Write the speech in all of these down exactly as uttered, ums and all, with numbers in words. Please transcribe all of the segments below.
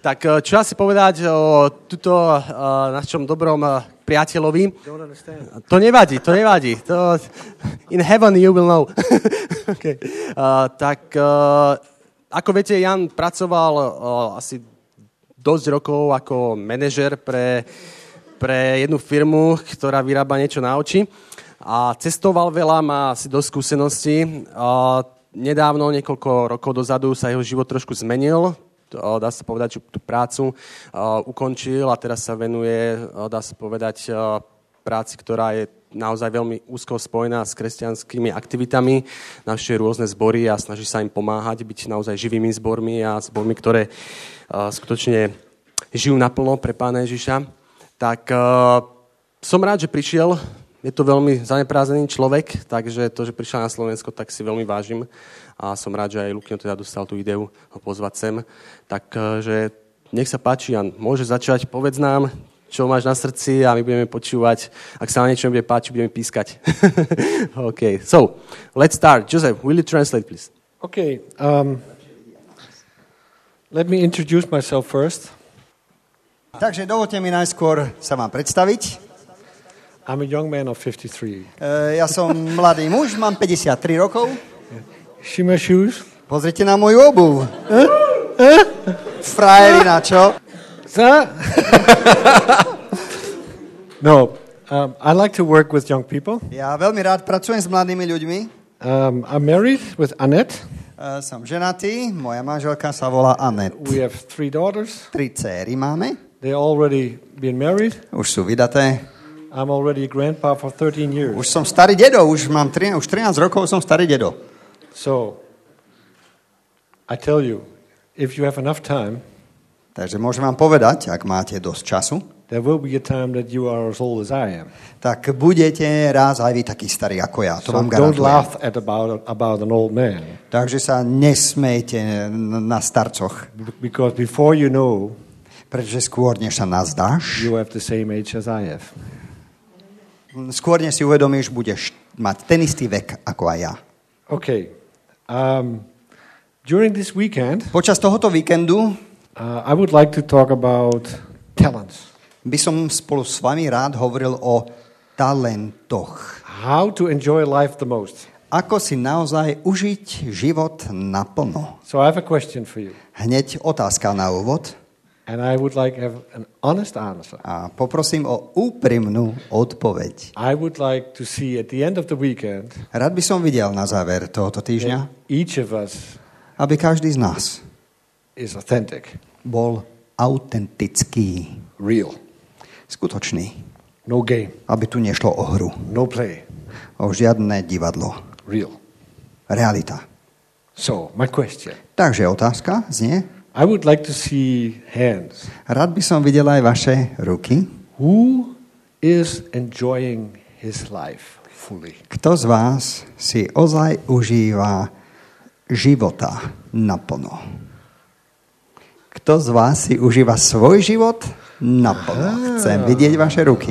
Tak čo asi povedať o tuto uh, našom dobrom uh, priateľovi? To nevadí, to nevadí. To, in heaven you will know. okay. uh, tak uh, ako viete, Jan pracoval uh, asi dosť rokov ako manažer pre, pre jednu firmu, ktorá vyrába niečo na oči. A cestoval veľa, má asi dosť skúseností. Uh, nedávno, niekoľko rokov dozadu sa jeho život trošku zmenil. Dá sa povedať, že tú prácu uh, ukončil a teraz sa venuje, uh, dá sa povedať, uh, práci, ktorá je naozaj veľmi úzko spojená s kresťanskými aktivitami. Navštevuje rôzne zbory a snaží sa im pomáhať, byť naozaj živými zbormi a zbormi, ktoré uh, skutočne žijú naplno pre Pána Ježiša. Tak uh, som rád, že prišiel. Je to veľmi zaneprázdnený človek, takže to, že prišiel na Slovensko, tak si veľmi vážim. A som rád, že aj Lukino teda dostal tú ideu ho pozvať sem. Takže nech sa páči, Jan, môže začať, povedz nám, čo máš na srdci a my budeme počúvať. Ak sa na niečo nebude páčiť, budeme pískať. OK, so, let's start. Joseph, will you translate, please? OK, um, let me introduce myself first. Takže dovolte mi najskôr sa vám predstaviť. I'm a young man of fifty-three. Uh, ja som mladý muž, mám päťdesiattri rokov. See my shoes? Pozrite na moju obuv. Huh? Huh? Frajerina, čo? No, um, I like to work with young people. Ja veľmi rád pracujem s mladými ľuďmi. Um, I'm married with Annette. Uh, som ženatý, moja manželka sa volá Annette. We have three daughters. Tri céry máme. They already been married. Už sú vydaté. I'm already a grandpa for thirteen years. Už som starý dedo, už mám tri, už trinásť rokov som starý dedo. So, I tell you, if you have enough time, takže môžem vám povedať, ak máte dosť času, there will be a time that you are as old as I am. tak budete raz aj vy taký starý ako ja, to so vám garantujem. Don't laugh garantujem. at about, about an old man. Takže sa nesmejte na starcoch. Because before you know, pretože skôr, než sa nazdáš, you have the same age as I have. Skôr, než si uvedomíš, budeš mať ten istý vek ako aj ja. Okay. Um, during this weekend, počas tohoto víkendu uh, I would like to talk about talents. By som spolu s vami rád hovoril o talentoch. How to enjoy life the most. Ako si naozaj užiť život naplno. So I have a question for you. Hneď otázka na úvod. And I would like to have an honest answer. A poprosím o úprimnú odpoveď. I would like to see at the end of the weekend. Rád by som videl na záver tohoto týždňa, each of us aby každý z nás is authentic. Bol autentický. Real. Skutočný. No game. Aby tu nešlo o hru. No play. O žiadne divadlo. Real. Realita. So, my question. Takže otázka znie. I would like to see hands. Rád by som videl aj vaše ruky. Who is enjoying his life fully? Kto z vás si ozaj užíva života naplno? Kto z vás si užíva svoj život naplno? Chcem vidieť vaše ruky.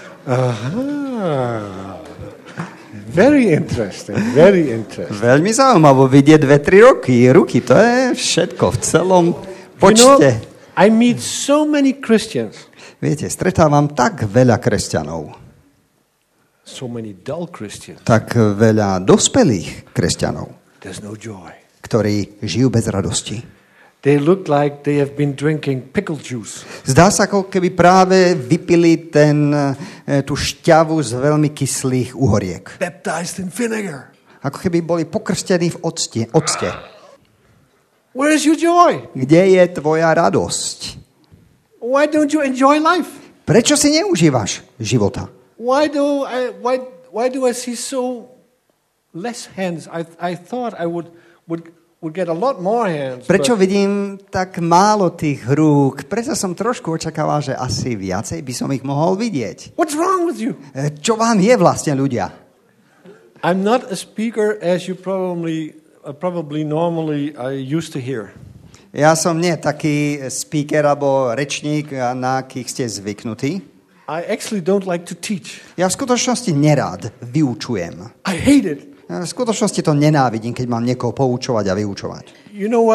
Aha. Very interesting, very interesting. Veľmi zaujímavé vidieť dve, tri roky. Ruky, to je všetko v celom počte. You know, I meet so many Christians. Viete, stretávam tak veľa kresťanov. So many dull Christians. Tak veľa dospelých kresťanov. There's no joy. Ktorí žijú bez radosti. They look like they have been drinking pickle juice. Zdá sa, ako keby práve vypili ten, tú šťavu z veľmi kyslých uhoriek. Baptized in vinegar. Ako keby boli pokrstení v octe. octe. Where is your joy? Kde je tvoja radosť? Why don't you enjoy life? Prečo si neužívaš života? Why do I why why do I see so less hands? I I thought I would would would get a lot more hands. Prečo vidím tak málo tých rúk? Prečo som trošku očakával, že asi viacej by som ich mohol vidieť. What's wrong with you? Čo vám je vlastne, ľudia? I'm not a speaker as you probably uh, probably normally I used to hear. Ja som nie taký speaker alebo rečník, na akých ste zvyknutí. I actually don't like to teach. Ja v skutočnosti nerád vyučujem. I hate it. V skutočnosti to nenávidím, keď mám niekoho poučovať a vyučovať. You know why?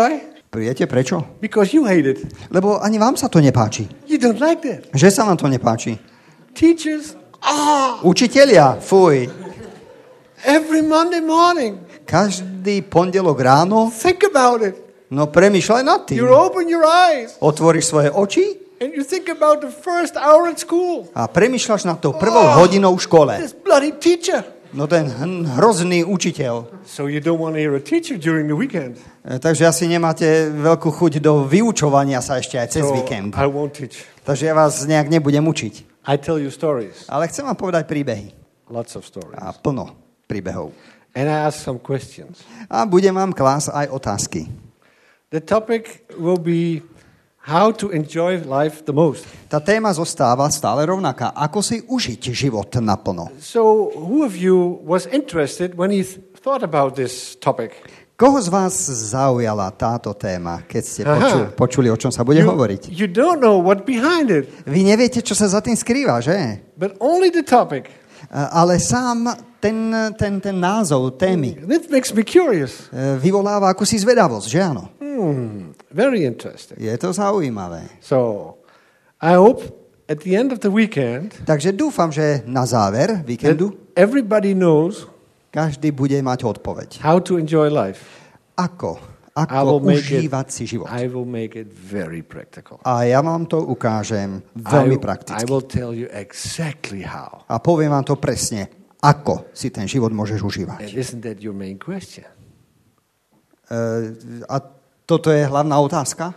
Viete prečo? Because you hate it. Lebo ani vám sa to nepáči. You don't like that. Že sa vám to nepáči. Teachers, ah, Učitelia, fuj. every Monday morning, Každý pondelok ráno, think about it. no premýšľaj nad tým. You open your eyes Otvoríš svoje oči and you think about the first hour at school. a premýšľaš nad tou prvou hodinou v škole. This bloody teacher. No ten hm, hrozný učiteľ. So you don't want to hear a teacher during the weekend. E, Takže asi nemáte veľkú chuť do vyučovania sa ešte aj cez So víkend. I won't teach. Takže ja vás nejak nebudem učiť. I tell you stories. Ale chcem vám povedať príbehy. Lots of stories. A plno príbehov. And I ask some questions. A budem vám klásť aj otázky. The topic will be how to enjoy life the most. Tá téma zostáva stále rovnaká. Ako si užiť život naplno? So who of you was interested when he th- thought about this topic? Koho z vás zaujala táto téma, keď ste Aha. počuli, počuli, o čom sa bude You, hovoriť? you don't know what behind it, Vy neviete, čo sa za tým skrýva, že? but only the topic. A- Ale sám ten, ten, ten názov témy This makes me curious. e, vyvoláva akúsi zvedavosť, že áno? Hmm, very interesting. Je to zaujímavé. So I hope at the end of the weekend Takže dúfam, že na záver that víkendu everybody knows každý bude mať odpoveď. how to enjoy life. Ako? I will Ako make užívať it, si život? I will make it very practical. A ja vám to ukážem I, veľmi I prakticky. will tell you exactly how. A poviem vám to presne, ako si ten život môžeš And užívať. isn't that your main question? Uh, a toto je hlavná otázka?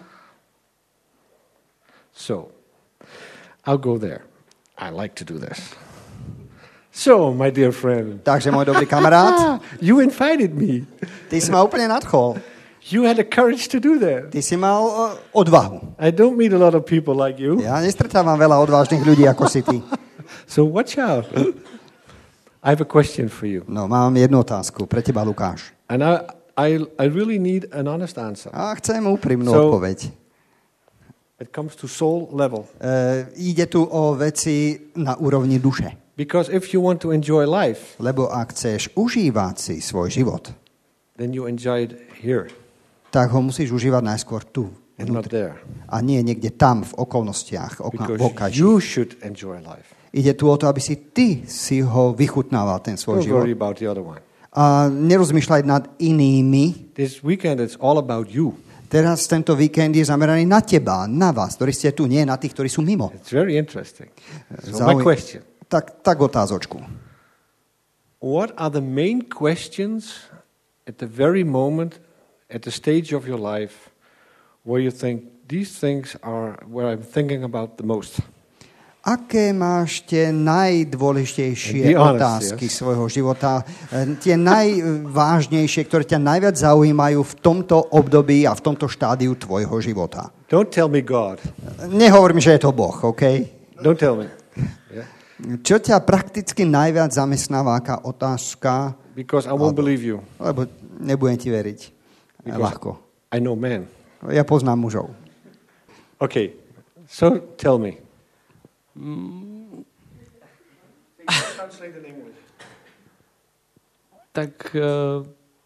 So, I'll go there. I like to do this. So, my dear friend, Takže, môj dobrý kamarát, ah, you invited me. ty si ma úplne nadchol. You had the courage to do that. Ty si mal uh, odvahu. I don't meet a lot of people like you. Ja nestretávam veľa odvážnych ľudí ako si ty. So, watch out. I have a question for you. No, mám jednu otázku pre teba, Lukáš. And I, I, I really need an honest answer. A chcem úprimnú So- odpoveď. It comes to soul level. Uh, ide tu o veci na úrovni duše. Because if you want to enjoy life, Lebo ak chceš užívať si svoj život, then you enjoy it here tak ho musíš užívať najskôr tu. and not Vnútri. there. A nie niekde tam, v okolnostiach, oka- v Because okaži. you should enjoy life. Ide tu o to, aby si ty si ho vychutnával, ten svoj Don't život. worry about the other one. A nerozmýšľať nad inými. This weekend, it's all about you. Teraz tento víkend je zameraný na teba, na vás, ktorí ste tu, nie na tých, ktorí sú mimo. It's very interesting. So my Zauj- question, Tak, tak otázočku. what are the main questions at the very moment, at the stage of your life, where you think these things are where I'm thinking about the most? Aké máš tie najdôležitejšie Be honest, otázky yes. svojho života, e, tie najvážnejšie, ktoré ťa najviac zaujímajú v tomto období a v tomto štádiu tvojho života? Don't tell me God. Nehovor mi, že je to Boh, OK? Don't tell me. Yeah? Čo ťa prakticky najviac zamestnáva, aká otázka? Because I won't believe you. Lebo nebudem ti veriť. Because Ľahko. I know men. Ja poznám mužov. Okay, so tell me. Tak uh,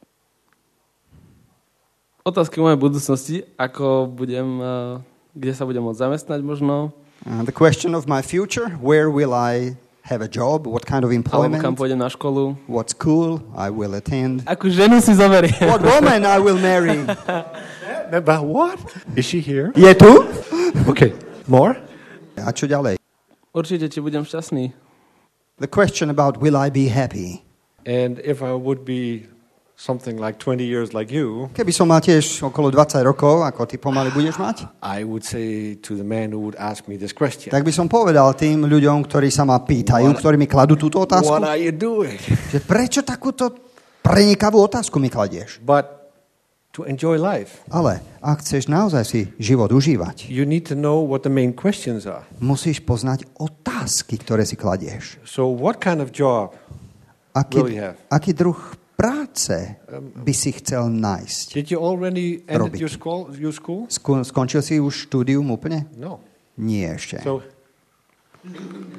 otázky o mojej budúcnosti, ako budem, uh, kde sa budem môcť zamestnať možno, Uh, the question of my future, where will I have a job, what kind of alebo employment, kam pôjdem na školu. what school I will attend, Akú ženu si zoberiem. what woman I will marry. But what? Is she here? Je tu? Okay, more? A čo ďalej? Určite, či budem šťastný. The question about will I be happy. And if I would be something like twenty years like you, Keby som mal tiež okolo dvadsať rokov, ako ty pomaly budeš mať, I would say to the man who would ask me this question, tak by som povedal tým ľuďom, ktorí sa ma pýtajú, ktorí mi kladú túto what otázku, are you doing? že prečo takúto prenikavú otázku mi kladieš? But to enjoy life, Ale ak chceš naozaj si život užívať, you need to know what the main questions are. musíš poznať otázky, ktoré si kladieš. So what kind of job will you Aký, have? aký druh práce by si chcel nájsť? Did you already ended Robiť. your school? Your school? Sku- Skončil si už štúdium úplne? No. Nie ešte. So,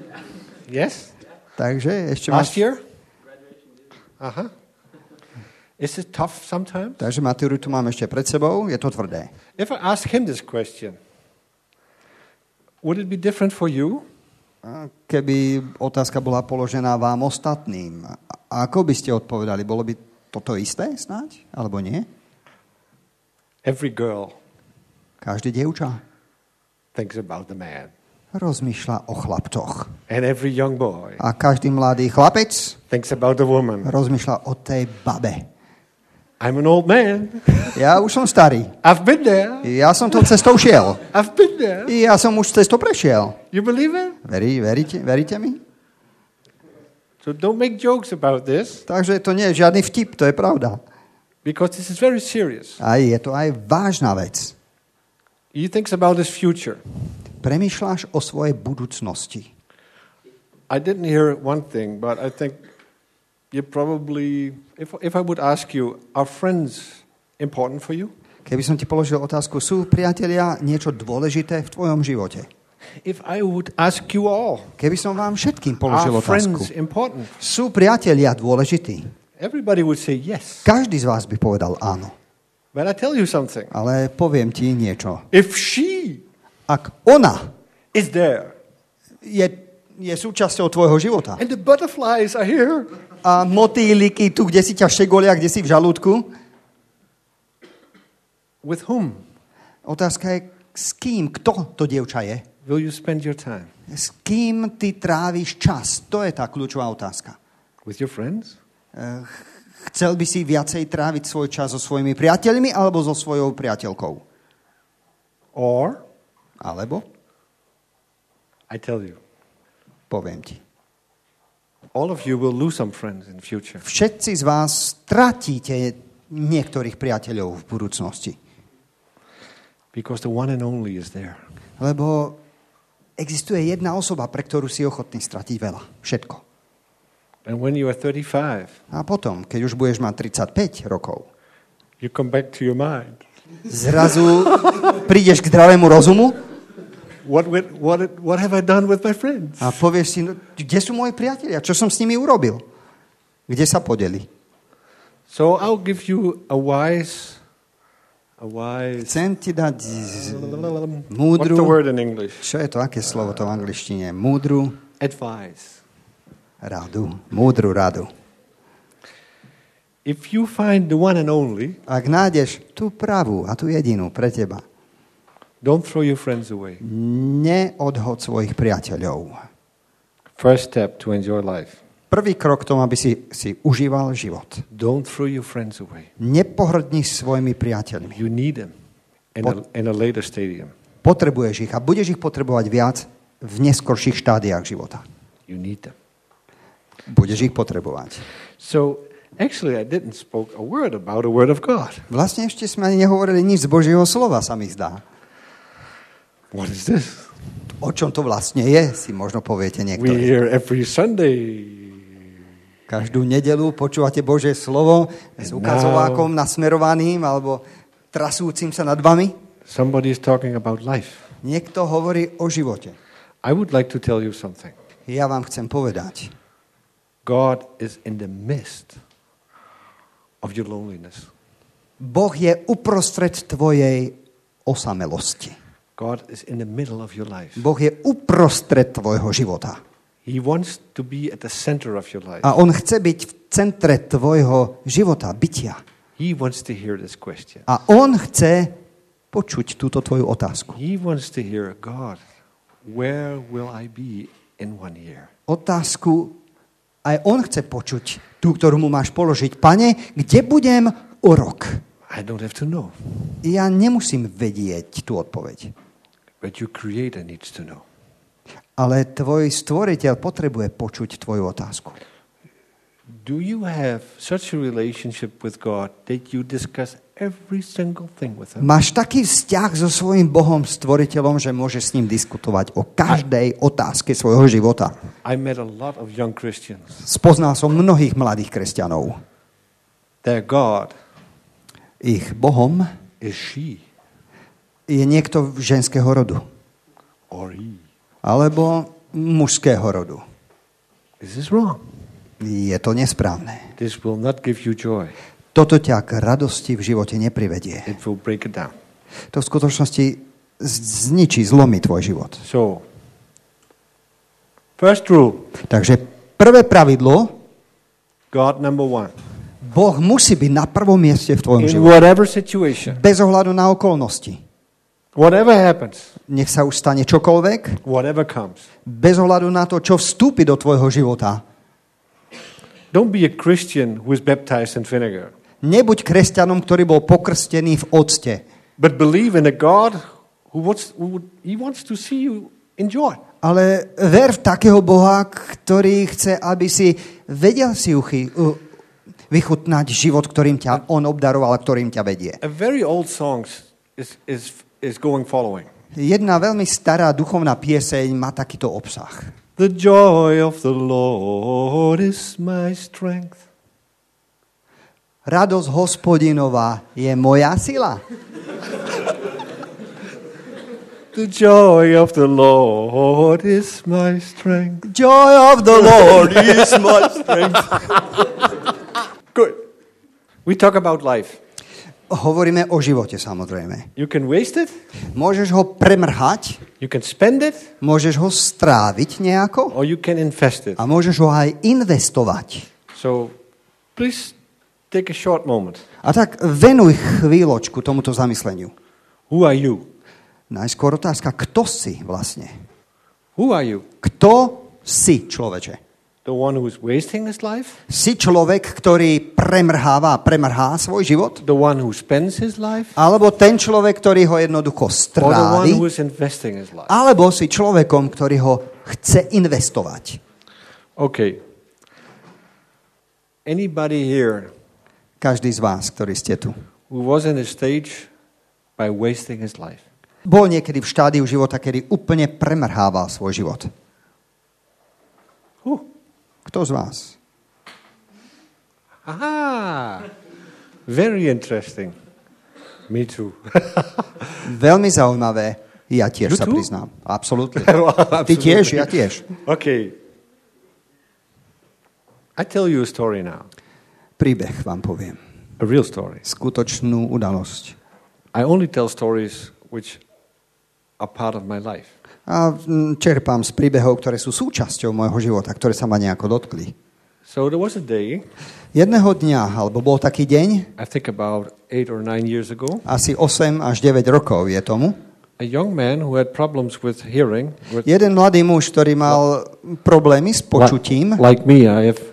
yes. Takže ešte Last máš... year. Uh huh. Is it tough sometimes? Takže maturitu mám ešte pred sebou, je to tvrdé. If I ask him this question, would it be different for you? A keby otázka bola položená vám ostatným, a ako by ste odpovedali? Bolo by toto isté snáď? Alebo nie? Every girl Každý dievča thinks about the man. rozmýšľa o chlapcoch. And every young boy A každý mladý chlapec thinks about the woman. rozmýšľa o tej babe. I'm an old man. Ja už som starý. I've been there. Ja som tou cestou šiel. I've been there. Ja som už cestou prešiel. You believe it? Verí, veríte, veríte mi? So don't make jokes about this, Takže to nie je žiadny vtip, to je pravda. because this is very serious. A je to aj vážna vec. He thinks about his future. Premýšľaš o svojej budúcnosti. I didn't hear one thing, but I think you probably, if, if I would ask you, are friends important for you? Keby som ti položil otázku, sú priatelia niečo dôležité v tvojom živote? If I would ask you all, Keby som vám všetkým položil are otázku, friends important? sú priatelia dôležití? Everybody would say yes. Každý z vás by povedal áno. But I tell you something. Ale poviem ti niečo. If she Ak ona is there, je, je súčasťou tvojho života and the butterflies are here, a motýliky tu, kde si ťa šegolia, kde si v žalúdku, with whom otázka je, s kým, kto to dievča je? will you spend your time? S kým ty tráviš čas? To je tá kľúčová otázka. With your friends? Eh, Chcel by si viacej tráviť svoj čas so svojimi priateľmi alebo so svojou priateľkou? Or, Alebo, I tell you, poviem ti, all of you will lose some friends in the future. všetci z vás stratíte niektorých priateľov v budúcnosti. Because the one and only is there. Lebo existuje jedna osoba, pre ktorú si ochotný stratiť veľa. Všetko. And when you are thirty-five, A potom, keď už budeš mať tridsaťpäť rokov, you come back to your mind. zrazu prídeš k zdravému rozumu What, with, what, what have I done with my friends? a povieš si, no, kde sú moji priatelia? Čo som s nimi urobil? Kde sa podeli? So I'll give you a wise, a wise. Chcem ti dať z- What's the múdru... word in English? Čo je to? Aké slovo to v angličtine? Múdru Advice. radu. Múdru radu. If you find the one and only, Ak nájdeš tú pravú a tú jedinú pre teba, don't throw your friends away. neodhod svojich priateľov. First step to enjoy life. Prvý krok k tomu, aby si, si užíval život. Don't throw your friends away. Nepohrdni svojimi priateľmi. You need them in a, in a later stadium. Potrebuješ ich a budeš ich potrebovať viac v neskorších štádiách života. You need them. Budeš ich potrebovať. So actually I didn't spoke a word about a word of God. Vlastne ešte sme ani nehovorili nič z Božieho slova, sa mi zdá. What is this? O čom to vlastne je, si možno poviete We niektorí. hear every Sunday. Každú nedeľu počúvate Božie slovo s ukazovákom nasmerovaným alebo trasúcim sa nad vami. Somebody is talking about life. Niekto hovorí o živote. I would like to tell you something. Ja vám chcem povedať, God is in the midst of your loneliness. Boh je uprostred tvojej osamelosti. God is in the middle of your life. Boh je uprostred tvojho života. He wants to be at the center of your life. A on chce byť v centre tvojho života, bytia. He wants to hear this question. A on chce počuť túto tvoju otázku. He wants to hear, God, where will I be in one year? Otázku aj on chce počuť, tú, ktorú mu máš položiť. Pane, kde budem o rok? I don't have to know, Ja nemusím vedieť tú odpoveď. but your creator needs to know. Ale tvoj stvoriteľ potrebuje počuť tvoju otázku. Do you have such a relationship with God that you discuss every single thing with him? Máš taký vzťah so svojím Bohom, stvoriteľom, že môžeš s ním diskutovať o každej otázke svojho života. I met a lot of young Christians. Spoznal som mnohých mladých kresťanov. Their God Ich Bohom is she je niekto ženského rodu. or he. Alebo mužského rodu. This is wrong. Je to nesprávne. This will not give you joy. toto ťa k radosti v živote neprivedie. It will break it down. To v skutočnosti zničí, zlomí tvoj život. So, first rule. Takže prvé pravidlo, God number one. Boh musí byť na prvom mieste v tvojom In živote. whatever situation. Bez ohľadu na okolnosti. Whatever happens. Nech sa už stane čokoľvek. Whatever comes. Bez ohľadu na to, čo vstúpi do tvojho života. Don't be a Christian who is baptized in vinegar. Nebuď kresťanom, ktorý bol pokrstený v octe. But believe in a God who wants, who, he wants to see you enjoy. Ale ver v takého Boha, ktorý chce, aby si vedel si uchy, uh, vychutnať život, ktorým ťa on obdaroval a ktorým ťa vedie. A very old song is, is, is going following. Jedna veľmi stará duchovná pieseň má takýto obsah. The joy of the Lord is my strength. Radosť hospodinová je moja sila. The joy of the Lord is my strength. Joy of the Lord is my strength. Good. We talk about life. Hovoríme o živote, samozrejme. You can waste it. Môžeš ho premrhať, You can spend it. môžeš ho stráviť nejako Or you can invest it. a môžeš ho aj investovať. So, please take a short moment. A tak venuj chvíľočku tomuto zamysleniu. Who are you? Najskôr otázka, kto si vlastne? Who are you? Kto si, človeče? The one who is wasting his life? Si človek, ktorý premrháva a premrhá svoj život? The one who spends his life? Alebo ten človek, ktorý ho jednoducho Or the one strávi? who is investing his life? Alebo si človekom, ktorý ho chce investovať? Okay. Anybody here Každý z vás, ktorí ste tu, who was in a stage by wasting his life? bol niekedy v štádiu života, kedy úplne premrhával svoj život. Who? Kto z vás? Aha! Very interesting. Me too. Veľmi zaujímavé. Ja tiež You sa too? priznám. Absolútne. Absolutely. Ty tiež, ja tiež. Okay. I tell you a story now. Príbeh vám poviem. A real story. Skutočnú udalosť. I only tell stories which are part of my life. A mm, čerpám z príbehov, ktoré sú súčasťou môjho života, ktoré sa ma nejako dotkli. So there was a day, Jedného dňa, alebo bol taký deň, I think about eight or nine years ago, asi osem až deväť rokov je tomu, a young man who had problems with hearing, with jeden mladý muž, ktorý mal problémy s počutím, like me, I have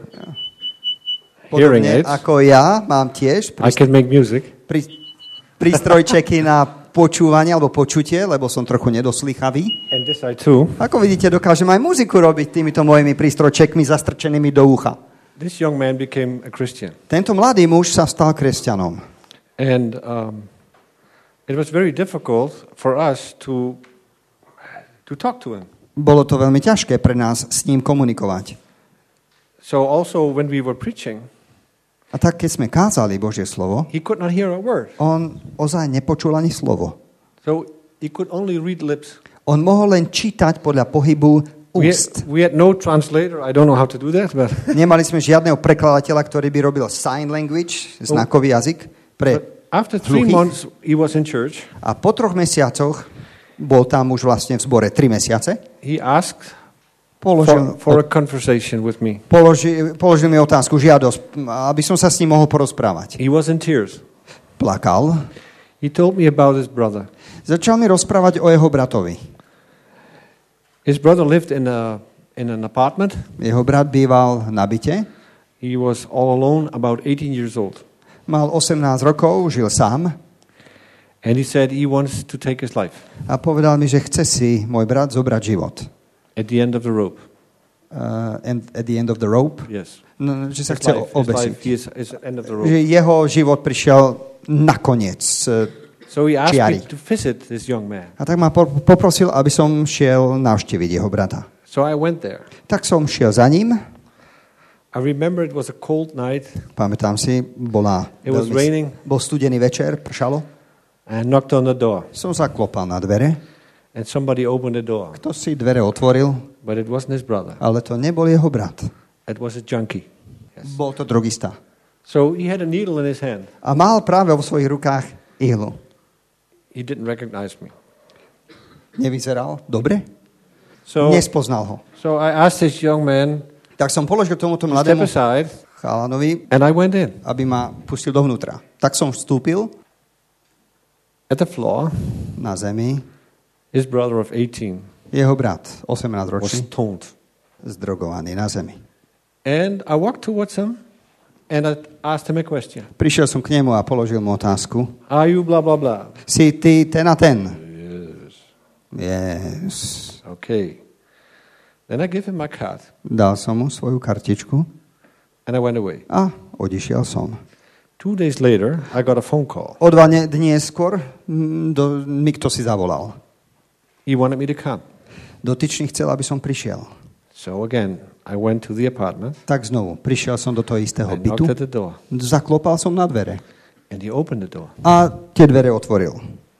hearing podobne aids. ako ja, mám tiež I can make music. prí, prístrojčeky na počúvanie alebo počutie, lebo som trochu nedoslychavý. And this I too. Ako vidíte, dokážem aj muziku robiť týmito mojimi prístrojčekmi zastrčenými do ucha. This young man became a Christian. Tento mladý muž sa stal kresťanom. And um, it was very difficult for us to, to talk to him. Bolo to veľmi ťažké pre nás s ním komunikovať. So also when we were preaching, A tak, keď sme kázali Božie slovo, he could not hear a word. on ozaj nepočul ani slovo. So he could only read lips. On mohol len čítať podľa pohybu We úst. had, we had no translator. I don't know how to do that, but, Nemali sme žiadneho prekladateľa, ktorý by robil sign language, znakový jazyk, pre but after three hluchých. months he was in church. A po troch mesiacoch, bol tam už vlastne v zbore tri mesiace, He asked položil, for, for a conversation with me. položil, položil mi otázku, žiadosť, aby som sa s ním mohol porozprávať. He was in tears. Plakal. He told me about his brother. Začal mi rozprávať o jeho bratovi. His brother lived in a in an apartment. Jeho brat býval na byte, He was all alone, about eighteen years old. mal osemnásť rokov, žil sám And he said he wants to take his life a povedal mi, že chce si môj brat zobrať život. at the end of the rope. Uh, and at the end of the rope. Yes. No, že sa His chce life, his obesiť. life, he is, is at the end of the rope. Že jeho život prišiel nakoniec. uh, So he asked Čiari. me to visit this young man. A tak ma po- poprosil, aby som šiel navštíviť jeho brata. So I went there. Tak som šiel za ním. I remember it was a cold night. Pamätám si, bola It was veľmi- raining. bol studený večer, pršalo. I knocked on the door, Som zaklopal na dvere. and somebody opened the door. Kto si dvere otvoril, But it wasn't his brother. ale to nebol jeho brat. It was a junkie. Yes. Bol to drogista. So he had a needle in his hand. A mal práve vo svojich rukách ihlu. He didn't recognize me. Nevyzeral dobre? So, Nespoznal ho. so I asked this young man Tak som položil tomuto to step mladému aside, chalanovi, and I went in. aby ma pustil dovnútra. Tak som vstúpil At the floor, na zemi. his brother of eighteen Jeho brat, was osemnásťročný, stoned. zdrogovaný na zemi. And I walked towards him, and I asked him a question. Prišiel som k nemu a položil mu otázku. Are you blah, blah, blah? Si ty ten a ten? Yes. Yes. Okay. Then I gave him my card, Dal som mu svoju kartičku and I went away. a odišiel som. Two days later, I got a phone call. O dva ne- dní neskôr mm, do, mi kto si zavolal. He wanted me to come. Dotyčný chcel, aby som prišiel. So again, I went to the apartment. Tak znovu, prišiel som do toho istého I bytu, knocked at the door, zaklopal som na dvere and he opened the door. a tie dvere otvoril.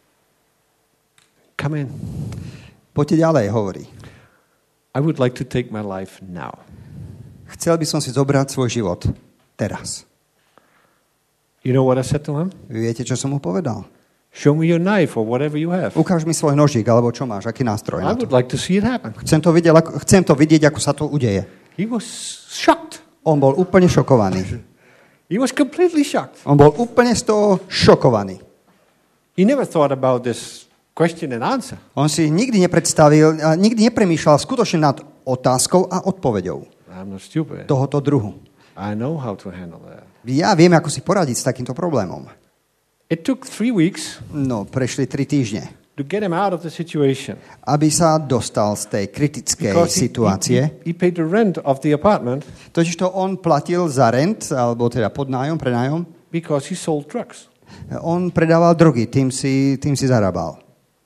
Come in. Poďte ďalej, hovorí. I would like to take my life now. Chcel by som si zobrať svoj život teraz. You know what I said to him? Vy viete, čo som mu povedal? Show me your knife or whatever you have. Ukáž mi svoj nožík, alebo čo máš, aký nástroj I na to. would like to see it happen. Chcem to vidieť, ako, chcem to vidieť, ako sa to udeje. He was shocked. On bol úplne šokovaný. He was completely shocked. On bol úplne z toho šokovaný. He never thought about this question and answer. On si nikdy nepredstavil, a nikdy nepremýšľal skutočne nad otázkou a odpoveďou I'm not stupid. tohoto druhu. I know how to handle that. Ja viem, ako si poradiť s takýmto problémom. It took three weeks No, prešli tri týždne, to get him out of the situation. aby sa dostal z tej kritickej Because he, situácie. he, he paid the rent of the apartment Totiž to on platil za rent, alebo teda podnájom, prenájom. because he sold drugs. On predával drogy, tým si, tým si zarábal.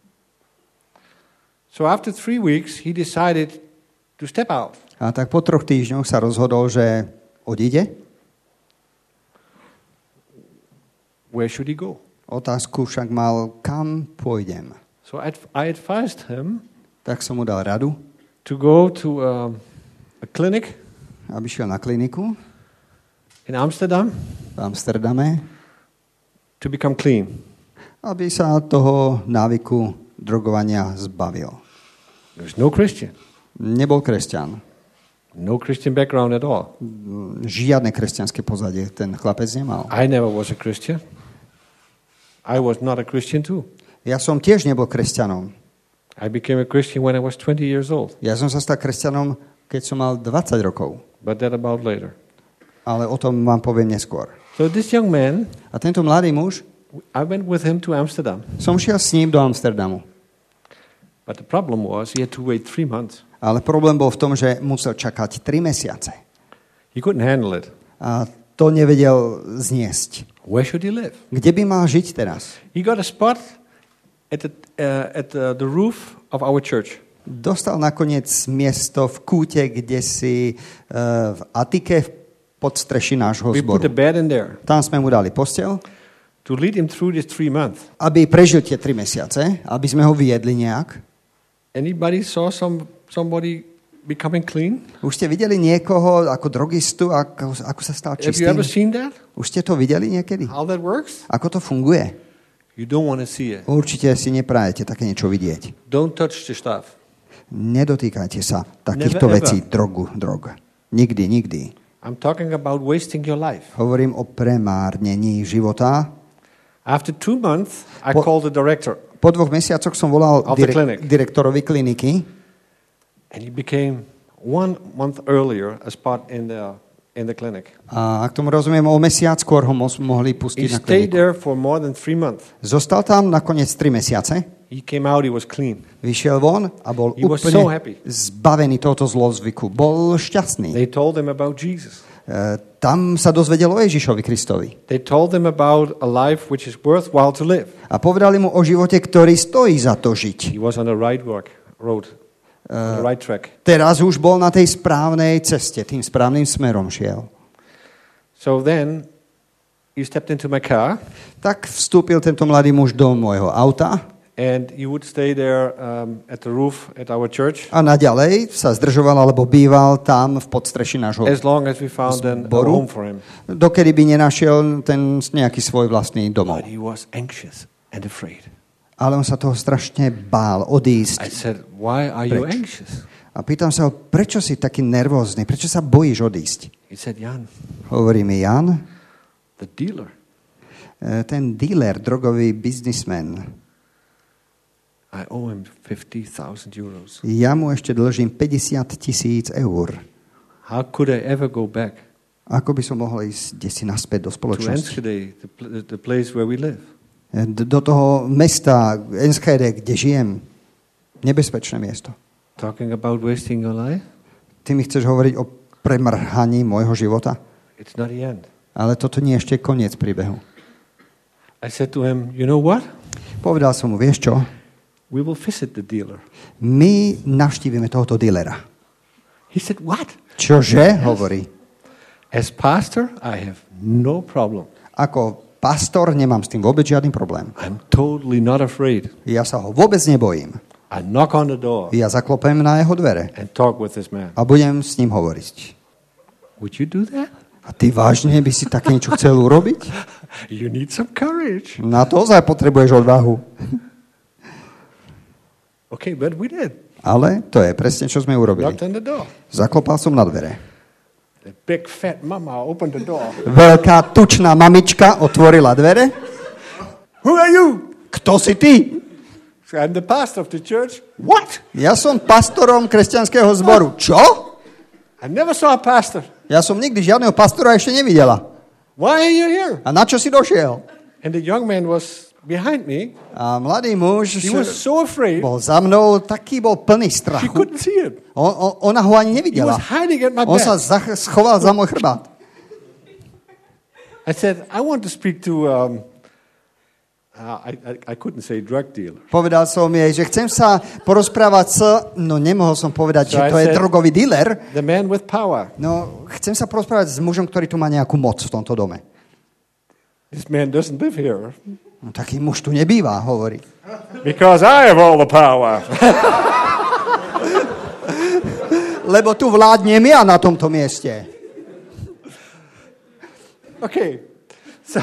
So after three weeks, he decided to step out. A tak po troch týždňoch sa rozhodol, že odíde. Where should he go? Otázku však mal, kam pôjdem. So I, I advised him Tak som mu dal radu, to go to um, a clinic aby šiel na kliniku in Amsterdam v Amsterdame, to become clean. aby sa toho návyku drogovania zbavil. He was no Christian. Nebol kresťan. No Christian background at all. Žiadne kresťanské pozadie ten chlapec nemal. I never was a Christian. I was not a Christian too. Ja som tiež nebol kresťanom. I became a Christian when I was twenty years old. Ja som sa stal kresťanom, keď som mal dvadsať rokov. But that about later. Ale o tom vám poviem neskôr. So this young man, A tento mladý muž, I went with him to Amsterdam. som šiel s ním do Amsterdamu. But the problem was he had to wait three months. Ale problém bol v tom, že musel čakať tri mesiace. He couldn't handle it. A to nevedel zniesť. Where should he live? Kde by mal žiť teraz? He got a spot at the, uh, at the, the roof of our church. Dostal nakoniec miesto v kúte, kde si uh, v Atike v podstreši nášho We put a zboru. bed in there Tam sme mu dali posteľ, to lead him through this three months. aby prežil tie tri mesiace, aby sme ho viedli nejak. Anybody saw some somebody becoming clean? Už ste videli niekoho ako drogistu, ako, ako sa stal Have you čistým? ever seen that? Už ste to videli niekedy? How that works? Ako to funguje? You don't want to see it. Určite si neprajete také niečo vidieť. Don't touch the stuff. Nedotýkajte sa takýchto Never, vecí, ever. drogu, drog. Nikdy, nikdy. I'm talking about wasting your life. Hovorím o premárnení života. After two months, I Po- called the director, Po dvoch mesiacoch som volal Of the clinic. direktorovi kliniky and he became one month earlier a spot in the in the clinic. a ak tomu rozumiem, o mesiac skôr ho mo- mohli He pustiť na stayed kliniku. there for more than three months. Zostal tam nakoniec tri mesiace, He came out, he was clean. vyšiel von a bol He was úplne so happy. zbavený tohoto zlozvyku. Bol šťastný. They told him about Jesus. E, tam sa dozvedel o Ježišovi Kristovi. They told him about a life which is worthwhile to live. A povedali mu o živote, ktorý stojí za to žiť. He was on the right work, road, on the right track. Teraz už bol na tej správnej ceste, tým správnym smerom šiel. So then he stepped into my car Tak vstúpil tento mladý muž do môjho auta And he would stay there um, at the roof at our church. A naďalej sa zdržoval alebo býval tam v podstreši nášho As long as we found then a zboru, home for him. dokedy by nenašiel ten nejaký svoj vlastný domov. But he was anxious and afraid. Ale on sa toho strašne bál odísť. I said, why are you Preč? anxious? A pýtam sa ho, prečo si taký nervózny? Prečo sa bojíš odísť? He said, Jan, Hovorí mi Jan, the dealer. e, ten dealer, drogový biznismen, I owe him fifty thousand euros. ja mu ešte dlžím päťdesiat tisíc eur. How could I ever go back Ako by som mohol ísť desi naspäť do to spoločnosti? Enschede, the, pl- the place where we live? D- Do toho mesta Enschede, kde žijem. Nebezpečné miesto. Talking about wasting your life? Ty mi chceš hovoriť o premrhaní môjho života? It's not the end. Ale toto nie je ešte koniec príbehu. I said to him, you know what? Povedal som mu, vieš čo? We will visit the dealer. My navštívime tohoto dealera. He said, what? Čože? Hovorí. As pastor, I have no problem. Ako pastor nemám s tým vôbec žiadny problém. I'm totally not afraid. Ja sa ho vôbec nebojím. I knock on the door Ja zaklopem na jeho dvere and talk with this man. a budem s ním hovoriť. Would you do that? A ty vážne by si také niečo chcel urobiť? You need some courage. Na to ozaj potrebuješ odvahu. Okay, but we did. Ale to je presne, čo sme urobili. Knocked on the door. Zaklopal som na dvere. The big fat mama opened the door. Veľká tučná mamička otvorila dvere. Who are you? Kto si ty? So I'm the pastor of the church. What? Ja som pastorom kresťanského zboru. Čo? I never saw a pastor. Ja som nikdy žiadneho pastora ešte nevidela. Why are you here? A na čo si došiel? And the young man was behind me. A mladý muž He was so afraid. bol za mnou, taký bol plný She strachu. couldn't see him. On, on, ona ho ani He nevidela. was hiding at my On sa back. zach- schoval za môj chrbát. I said, I want to speak to, um, uh, I, I, I couldn't say drug dealer. Povedal som jej, že chcem sa porozprávať s... No nemohol som povedať, So že I to je said- drogový dealer. The man with power. No, chcem sa porozprávať s mužom, ktorý tu má nejakú moc v tomto dome. This man doesn't live here No, taký muž tu nebýva, hovorí. because I have all the power. Lebo tu vládnem ja na tomto mieste. Okay. So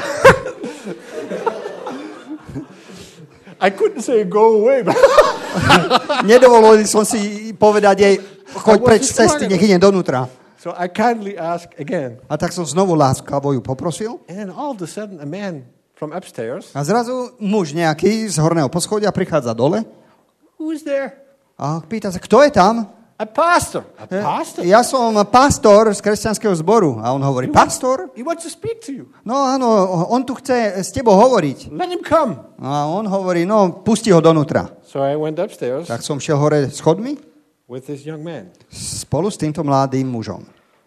I couldn't say go away. Nedovolil som si povedať jej, choď preč z cesty, nech idem donútra. So I kindly asked again. A tak som znovu láskavo ju poprosil. And then all of a sudden a man from upstairs. A zrazu muž nejaký z horného poschodia prichádza dole Who's there? a pýta sa, kto je tam? A pastor. A pastor? Ja som pastor z kresťanského zboru. A on hovorí, pastor? He wants to speak to you. No áno, on tu chce s tebou hovoriť. Let him come. A on hovorí, no pusti ho donútra. So I went upstairs Tak som šiel hore schodmi with this young man. spolu s týmto mladým mužom.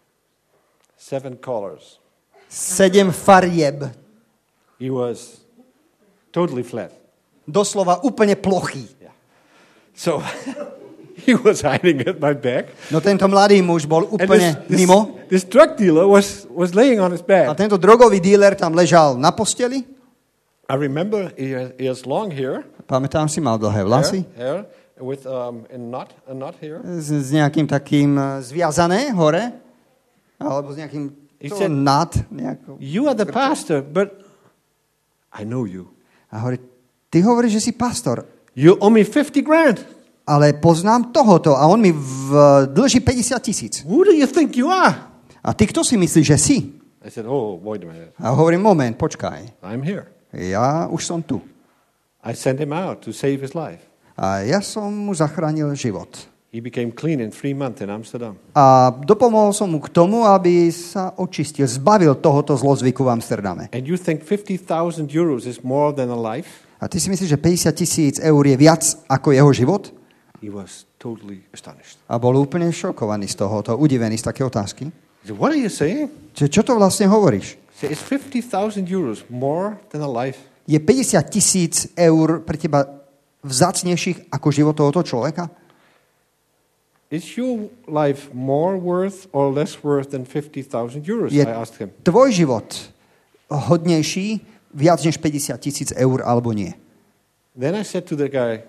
Seven colors. Sedem farieb. He was totally flat. Doslova úplne plochý. So he was hiding at my back. No tento mladý muž bol And úplne this, this, mimo. this drug dealer was, was laying on his A back. tento drogový díler tam ležal na posteli. I remember he has, he has long hair. Pamätám si, mal dlhé vlasy. Hair, hair with um, a knot, a knot here. S, s nejakým takým eh, zviazané hore. Alebo s nejakým He to said- nad. Nejakou. You are the pastor, but I know you. A hovorí, ty hovoríš, že si pastor, You owe me fifty grand. ale poznám tohoto a on mi v, dlží päťdesiat tisíc. Who do you think you are? A ty kto si myslíš, že si? I said, oh, wait a minute. A hovorím, moment, počkaj. I'm here. Ja už som tu. I sent him out to save his life. A ja som mu zachránil život. He became clean in three months in Amsterdam. A dopomohol som mu k tomu, aby sa očistil, zbavil tohoto zlozvyku v Amsterdame. And you think fifty thousand euros is more than a life? A ty si myslíš, že päťdesiat tisíc eur je viac ako jeho život? He was totally astonished. A bol úplne šokovaný z tohoto, udivený z také otázky. He said, what are you saying? Čiže čo to vlastne hovoríš? He said, is fifty thousand euros more than a life? Je päťdesiat tisíc eur pre teba vzácnejších ako život tohoto človeka? Is your life more worth or less worth than fifty thousand euros? Je I asked him. tvoj život hodnejší, viac než päťdesiat tisíc eur alebo nie? Then I said to the guy,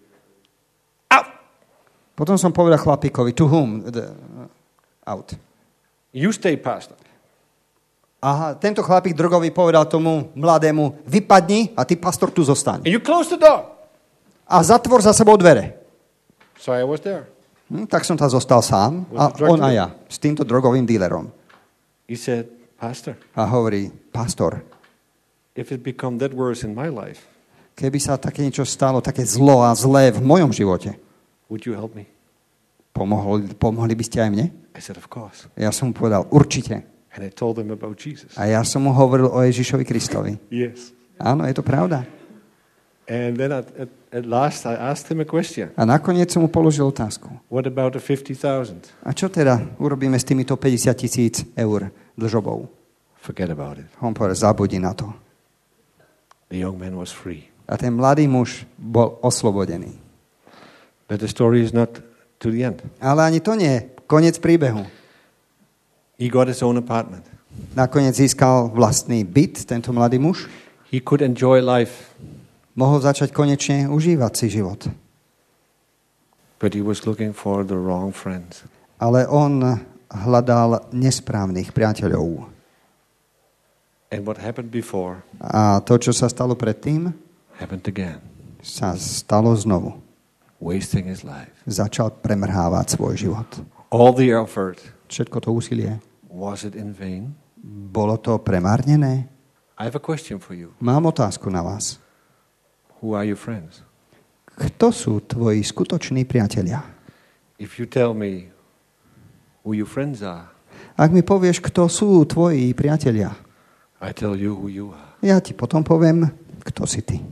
Potom som povedal chlapíkovi, to whom? The, out. you stay pastor. Aha, tento chlapík drogový povedal tomu mladému, vypadni a ty, pastor, tu zostaň. And you close the door. A zatvor za sebou dvere. So I was there. Hm, tak som tam zostal sám, a on a ja, s týmto drogovým dílerom. He said, Pastor, A hovorí, pastor, if it become that worse in my life, keby sa také niečo stalo, také zlo a zlé v mojom živote, would you help me? pomohli, pomohli by ste aj mne? I said, of course. Ja som mu povedal, určite. And I told him about Jesus. A ja som mu hovoril o Ježišovi Kristovi. Yes. Áno, je to pravda. And then at, at, at last I asked him a question. A nakoniec som mu položil otázku. What about the fifty thousand? A čo teda urobíme s týmito päťdesiat tisíc eur dlžobou? Forget about it. On povedal, zabudni na to. The young man was free. A ten mladý muž bol oslobodený. But the story is not to the end. Ale ani to nie je koniec príbehu. He got his own apartment. Nakoniec získal vlastný byt, tento mladý muž. He could enjoy life. Mohol začať konečne užívať si život. But he was looking for the wrong friends. Ale on hľadal nesprávnych priateľov. And what happened before A to, čo sa stalo predtým, happened again. sa stalo znovu. Wasting his life. Začal premrhávať svoj život. All the effort, Všetko to úsilie. was it in vain? Bolo to premárnené? I have a question for you. Mám otázku na vás. Who are your friends? Kto sú tvoji skutoční priatelia? If you tell me who your friends are, Ak mi povieš, kto sú tvoji priatelia, I tell you who you are. ja ti potom poviem, kto si ty.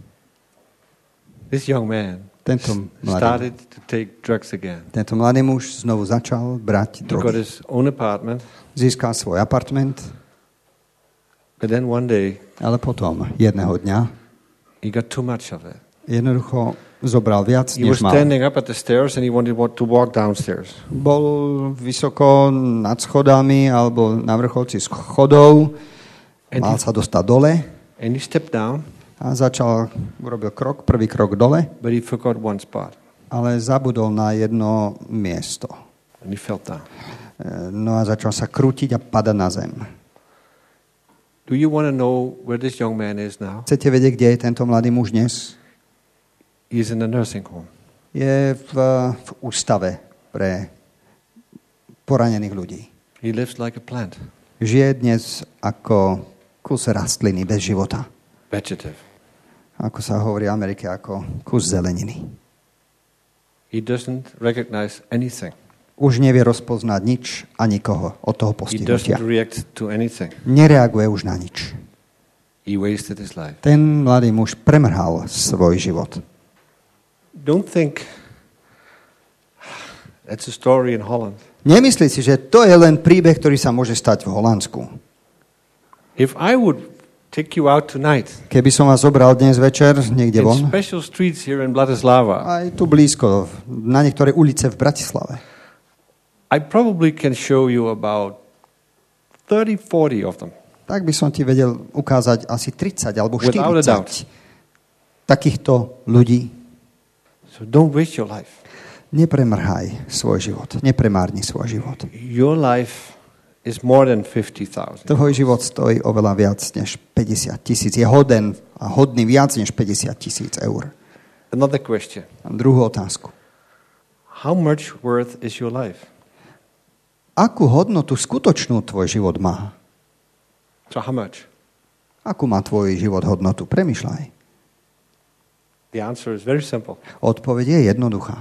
This young man Tento mladý, started to take drugs again. tento mladý muž znovu začal brať He got drogy. his own apartment, Získal svoj apartment, but then one day ale potom jedného dňa he got too much of it. jednoducho zobral viac, He was než mal. standing up at the stairs and he wanted wa- to walk downstairs. Bol vysoko nad schodami alebo na vrcholci schodov, And mal he, sa dostať dole and he stepped down, a začal, urobil krok, prvý krok dole, but he forgot one spot ale zabudol na jedno miesto. and he fell down. E, No a začal sa krútiť a padať na zem. Do you want to know where this young man is now? Chcete vedieť, kde je tento mladý muž dnes? He's in a nursing home. Je v, v ústave pre poranených ľudí. He lives like a plant, Žije dnes ako kus rastliny bez života. vegetative. Ako sa hovorí v Amerike, ako kus zeleniny. He doesn't recognize anything. Už nevie rozpoznať nič a nikoho od toho He doesn't postihnutia. react to anything. Nereaguje už na nič. He wasted his life. Ten mladý muž premrhal svoj život. Don't think that's a story in Holland. Nemyslí si, že to je len príbeh, ktorý sa môže stať v Holandsku. If I would take you out tonight Keby som vás zobral dnes večer niekde in von, special streets here in Bratislava, aj tu blízko, na niektoré ulice v Bratislave, I probably can show you about thirty, forty of them. tak by som ti vedel ukázať asi tridsať alebo Without a doubt. štyridsať takýchto ľudí. So don't waste your life. Nepremrhaj svoj život, nepremárni svoj život. Your life is more than fifty thousand. Tvoj život stojí oveľa viac než päťdesiat tisíc. Je hoden a hodný viac než päťdesiat tisíc eur. Another question. Mám druhú otázku. How much worth is your life? Akú hodnotu skutočnú tvoj život má? So how much? Akú má tvoj život hodnotu? Premýšľaj. The answer is very simple. Odpoveď je jednoduchá.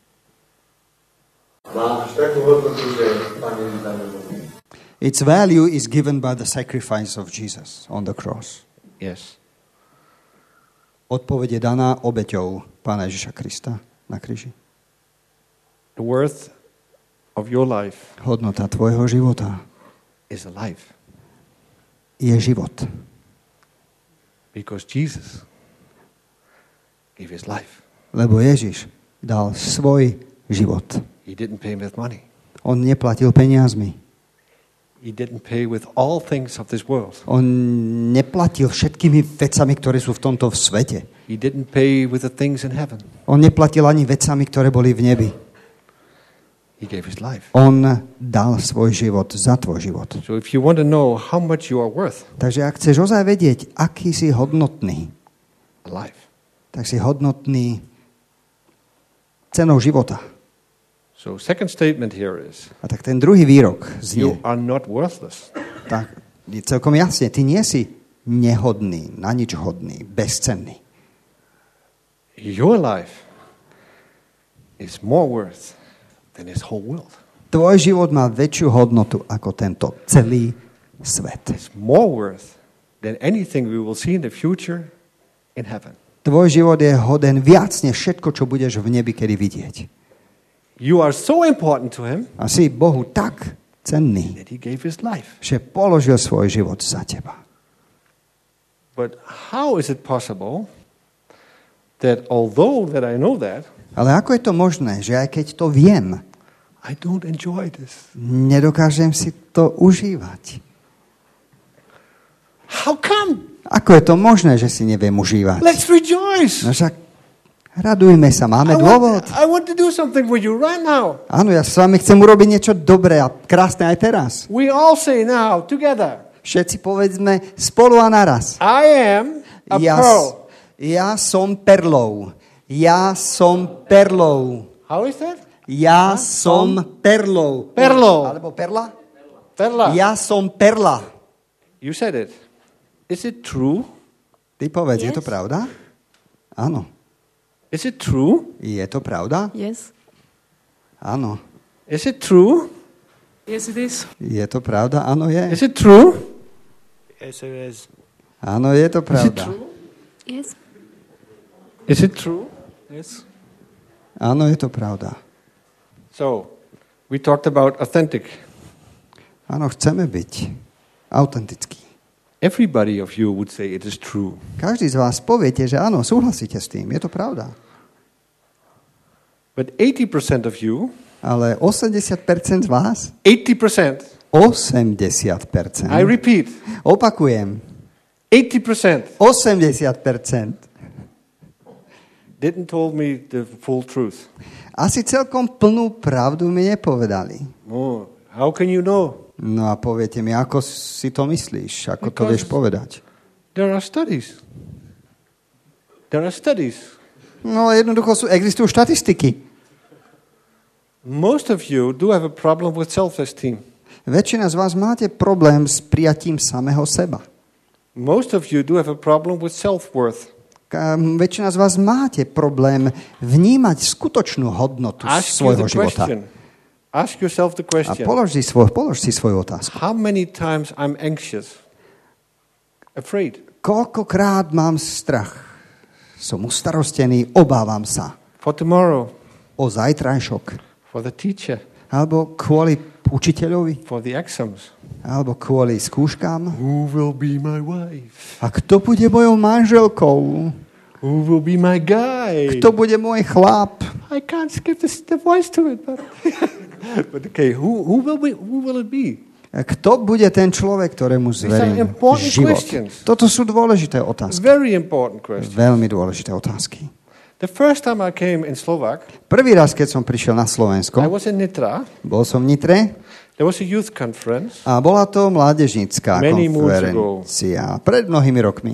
Má až takú hodnotu, že Pán Ježiš nám nezobí. Its value is given by the sacrifice of Jesus on the cross. Yes. Odpoveď je daná obeťou Pána Ježiša Krista na kríži. The worth of your life Hodnota tvojho života is a life je život. because Jesus gave his life. Lebo Ježiš dal svoj život. He didn't pay with money. On neplatil peniazmi. He didn't pay with all things of this world. On neplatil všetkými vecami, ktoré sú v tomto svete. He didn't pay with the things in heaven. On neplatil ani vecami, ktoré boli v nebi. He gave his life. On dal svoj život za tvoj život. So if you want to know how much you are worth, Takže ak chceš ozaj vedieť, aký si hodnotný, alive. tak si hodnotný cenou života. So second statement here is, A tak ten druhý výrok you znie, are not worthless. tak je celkom jasne, ty nie si nehodný, na nič hodný, bezcenný. Your life is more worth than his whole world. Tvoj život má väčšiu hodnotu ako tento celý svet. It's more worth than anything we will see in the future in heaven. Tvoj život je hoden viac než všetko, čo budeš v nebi kedy vidieť. You are so important to him A si Bohu tak cenný, that he gave his life. že položil svoj život za teba. But how is it possible that although that I know that, Ale ako je to možné, že aj keď to viem, I don't enjoy this? nedokážem si to užívať? How come? Ako je to možné, že si neviem užívať? Let's rejoice. No však radujme sa, máme I dôvod. want, I want to do something with you right now. Áno, ja s vami chcem urobiť niečo dobré a krásne aj teraz. We all say now together, Všetci povedzme spolu a naraz. I am a Ja, pearl. ja som perlou. Ja som perlou. How is that? Ja som perlou. Perlou. Alebo perla? Perla. Ja som perla. You said it. Is it true? Ty povedz, je to Yes. pravda? Áno. Is it true? Je to pravda? Yes. Áno. Is it true? Yes, it is. Je to pravda? Áno, je. Is it true? Yes, it is. Áno, je to Is it pravda. true? Yes. Is it true? Yes. Áno, je to pravda. So, we talked about authentic. Áno, chceme byť autentickí. Everybody of you would say it is true. Každý z vás poviete, že áno, súhlasíte s tým. Je to pravda. But eighty percent of you, Ale osemdesiat percent z vás, eighty percent, osemdesiat percent, I repeat, opakujem, eighty percent osemdesiat percent didn't told me the full truth. asi celkom plnú pravdu mi nepovedali. Oh, how can you know? No a poviete mi, ako si to myslíš, ako to Because- vieš povedať. There are studies. There are studies. No jednoducho sú, existujú štatistiky. Most of you do have a problem with self-esteem. Väčšina z vás máte problém s prijatím samého seba. Most of you do have a problem with self-worth. Ka- väčšina z vás máte problém vnímať skutočnú hodnotu Ask you svojho the života. question. Ask yourself the A question. polož si, svoj, polož si svoju otázku. How many times I'm anxious, afraid Koľkokrát mám strach? Som ustarostený, obávam sa. for tomorrow, O zajtrajšok. for the teacher, Alebo kvôli učiteľovi. for the exams. Alebo kvôli skúškám. Who will be my wife? A kto bude mojou manželkou? Who will be my guy? Kto bude môj chlap? I can't skip the, the voice to it, but, but okay, who, who, will be, who will it be? Kto bude ten človek, ktorému These are zverím important život? questions. Toto sú dôležité otázky. Very important question. Veľmi dôležité otázky. The first time I came in Slovak, Prvý raz, keď som prišiel na I Slovensko, was in Nitra. bol som v Nitre There was a youth conference. a bola to mládežnícka Many moons ago. konferencia. Pred mnohými rokmi.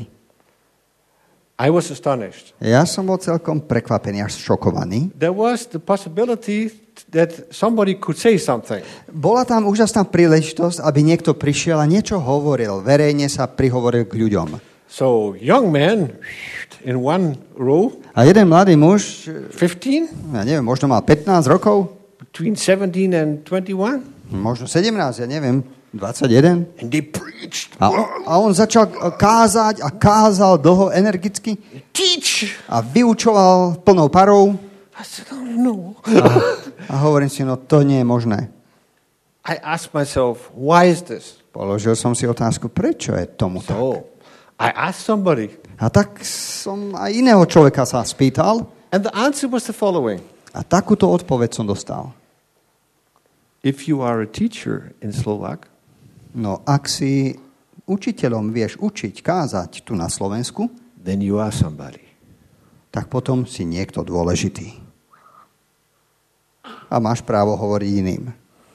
I was astonished. Ja som bol celkom prekvapený, až šokovaný. There was the possibility that somebody could say something. Bola tam úžasná príležitosť, aby niekto prišiel a niečo hovoril. Verejne sa prihovoril k ľuďom. So, young man in one row, A jeden mladý muž, fifteen, ja neviem, možno mal pätnásť rokov, between seventeen and twenty-one, možno sedemnásť, ja neviem, dvadsaťjeden. and they preached, A, a on začal kázať a kázal dlho, energicky teach. a vyučoval plnou parou. I said, oh no. A hovorím si, no to nie je možné. I asked myself, why is this? Položil som si otázku, prečo je tomu tak? So, I asked somebody, A tak som aj iného človeka sa spýtal and the answer was the following. a takúto odpoveď som dostal. If you are a teacher in Slovak, No ak si učiteľom vieš učiť, kázať tu na Slovensku, then you are somebody. tak potom si niekto dôležitý. A máš právo hovoriť iným.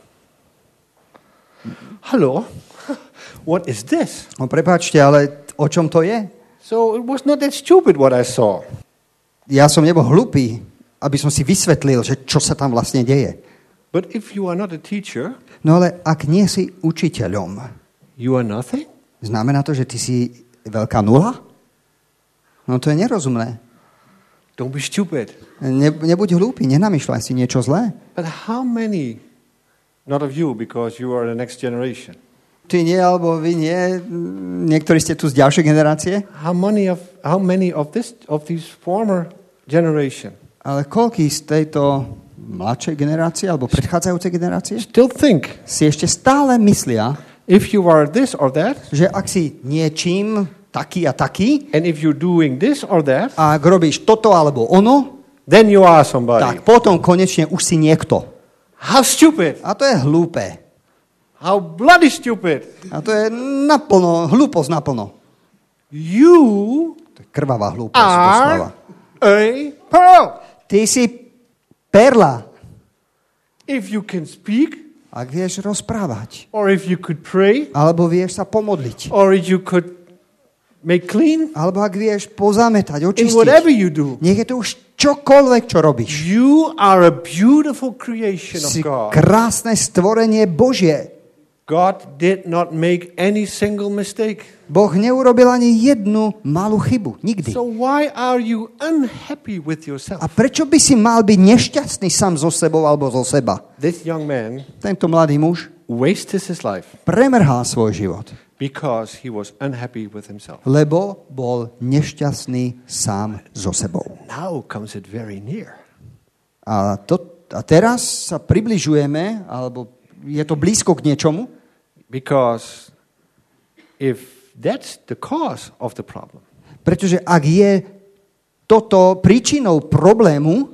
Hello, what is this? No prepáčte, ale o čom to je? So it was not that stupid what I saw. Ja som nebol hlupý, aby som si vysvetlil, že čo sa tam vlastne deje. But if you are not a teacher, No ale ak nie si učiteľom, you are nothing? znamená to, že ty si veľká nula? No to je nerozumné. Don't be stupid. Ne, nebuď hlúpy, nenamýšľaj si niečo zlé. But how many, not of you, because you are the next generation, Ty nie, alebo vy nie, niektorí ste tu z ďalšej generácie, how many of, how many of, this, of these former generation ale koľký z tejto mladšej generácie alebo predchádzajúcej generácie still think, si ešte stále myslia, if you are this or that, že ak si niečím taký a taký and if you're doing this or that, a ak robíš toto alebo ono, then you are somebody. tak potom konečne už si niekto. How stupid! A to je hlúpe. How bloody stupid! A to je naplno, hlúposť naplno. You To je krvavá hlúposť doslova. are a pearl. Ty si perla, If you can speak, ak vieš rozprávať, or if you could pray, alebo vieš sa pomodliť, or if you could make clean, alebo ak vieš pozametať, in whatever očistiť. you do, Nech je to už čokoľvek, čo robíš. you are a beautiful creation of Si God. krásne stvorenie Božie. God did not make any single mistake. Boh neurobil ani jednu malú chybu. Nikdy. So why are you unhappy with A yourself? prečo by si mal byť nešťastný sám so sebou alebo zo seba? This young man Tento mladý muž wasted his life premrhal svoj život, because he was unhappy with himself. lebo bol nešťastný sám so sebou. Now comes it very near. A, to, a teraz sa približujeme, alebo je to blízko k niečomu, Because if that's the cause of the problem, pretože ak je toto príčinou problému,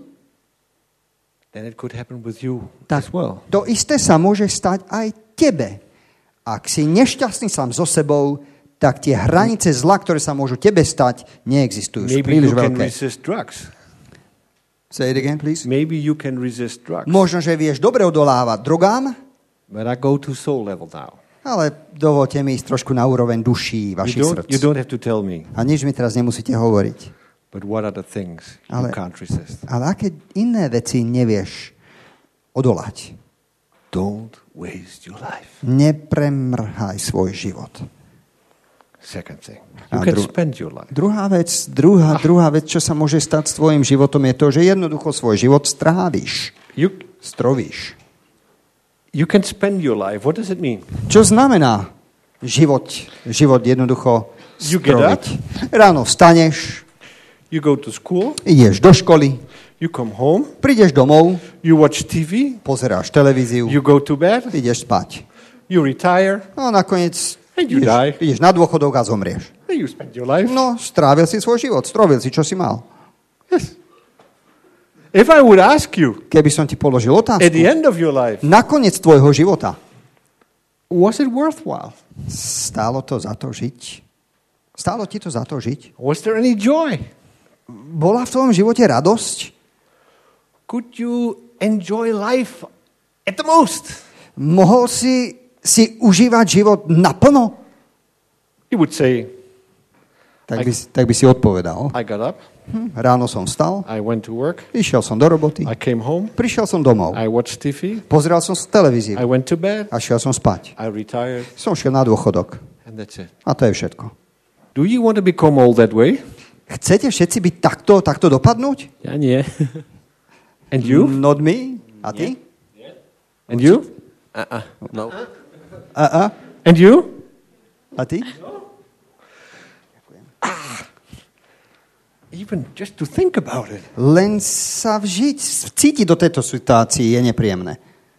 then it could happen with you tak as well. to isté sa môže stať aj tebe. Ak si nešťastný sám so sebou, tak tie hranice zla, ktoré sa môžu tebe stať, neexistujú. Sú Maybe príliš you can veľké. resist drugs. Say it again, please. Maybe you can resist drugs. Možno, že vieš dobre odolávať drogám, But I go to soul level now. ale dovolte mi ísť trošku na úroveň duší You vašich don't, srdc. you don't have to tell me. A nič mi teraz nemusíte hovoriť. But what are the things Ale- you can't resist? Ale aké iné veci nevieš odolať? Don't waste your life. Nepremrhaj svoj život. Second thing. A You can dru- spend your life. Druhá vec, druhá, druhá vec, čo sa môže stať s tvojim životom, je to, že jednoducho svoj život stráviš. You, Strovíš. you can spend your life. What does it mean? Čo znamená život, život jednoducho You get up. stroviť? Ráno vstaneš, You go to school. ideš do školy, You come home. prídeš domov, You watch T V. pozeráš televíziu, You go to bed. ideš spať. You retire. No a nakoniec And you ideš, die. ideš na dôchodok a zomrieš. And you spend your life. No, strávil si svoj život, strovil si, čo si mal. Yes. If I would ask you Keby som ti položil at the otázku, end of your life, nakoniec tvojho života, was it worthwhile? stálo to za to žiť? Stálo ti to za to žiť? Was there any joy? Bola v tvojom živote radosť? Could you enjoy life at the most? Mohol si, si užívať život naplno? You would say, Tak by, tak by si odpovedal. I got up, Hm, ráno som vstal, I went to work, išiel som do roboty, I came home, prišiel som domov, I watched T V, pozrel som si televíziu I went to bed, a šiel som spať. I retired, Som šiel na dôchodok. and that's it. A to je všetko. Do you want to become all that way? Chcete všetci byť takto, takto dopadnúť? Ja nie. And you? Not me? A ty? And you? Uh-uh. No. A, a? And you? A ty? Even just to think about it. Len sa vžiť, cítiť do tejto situácii je nepríjemné.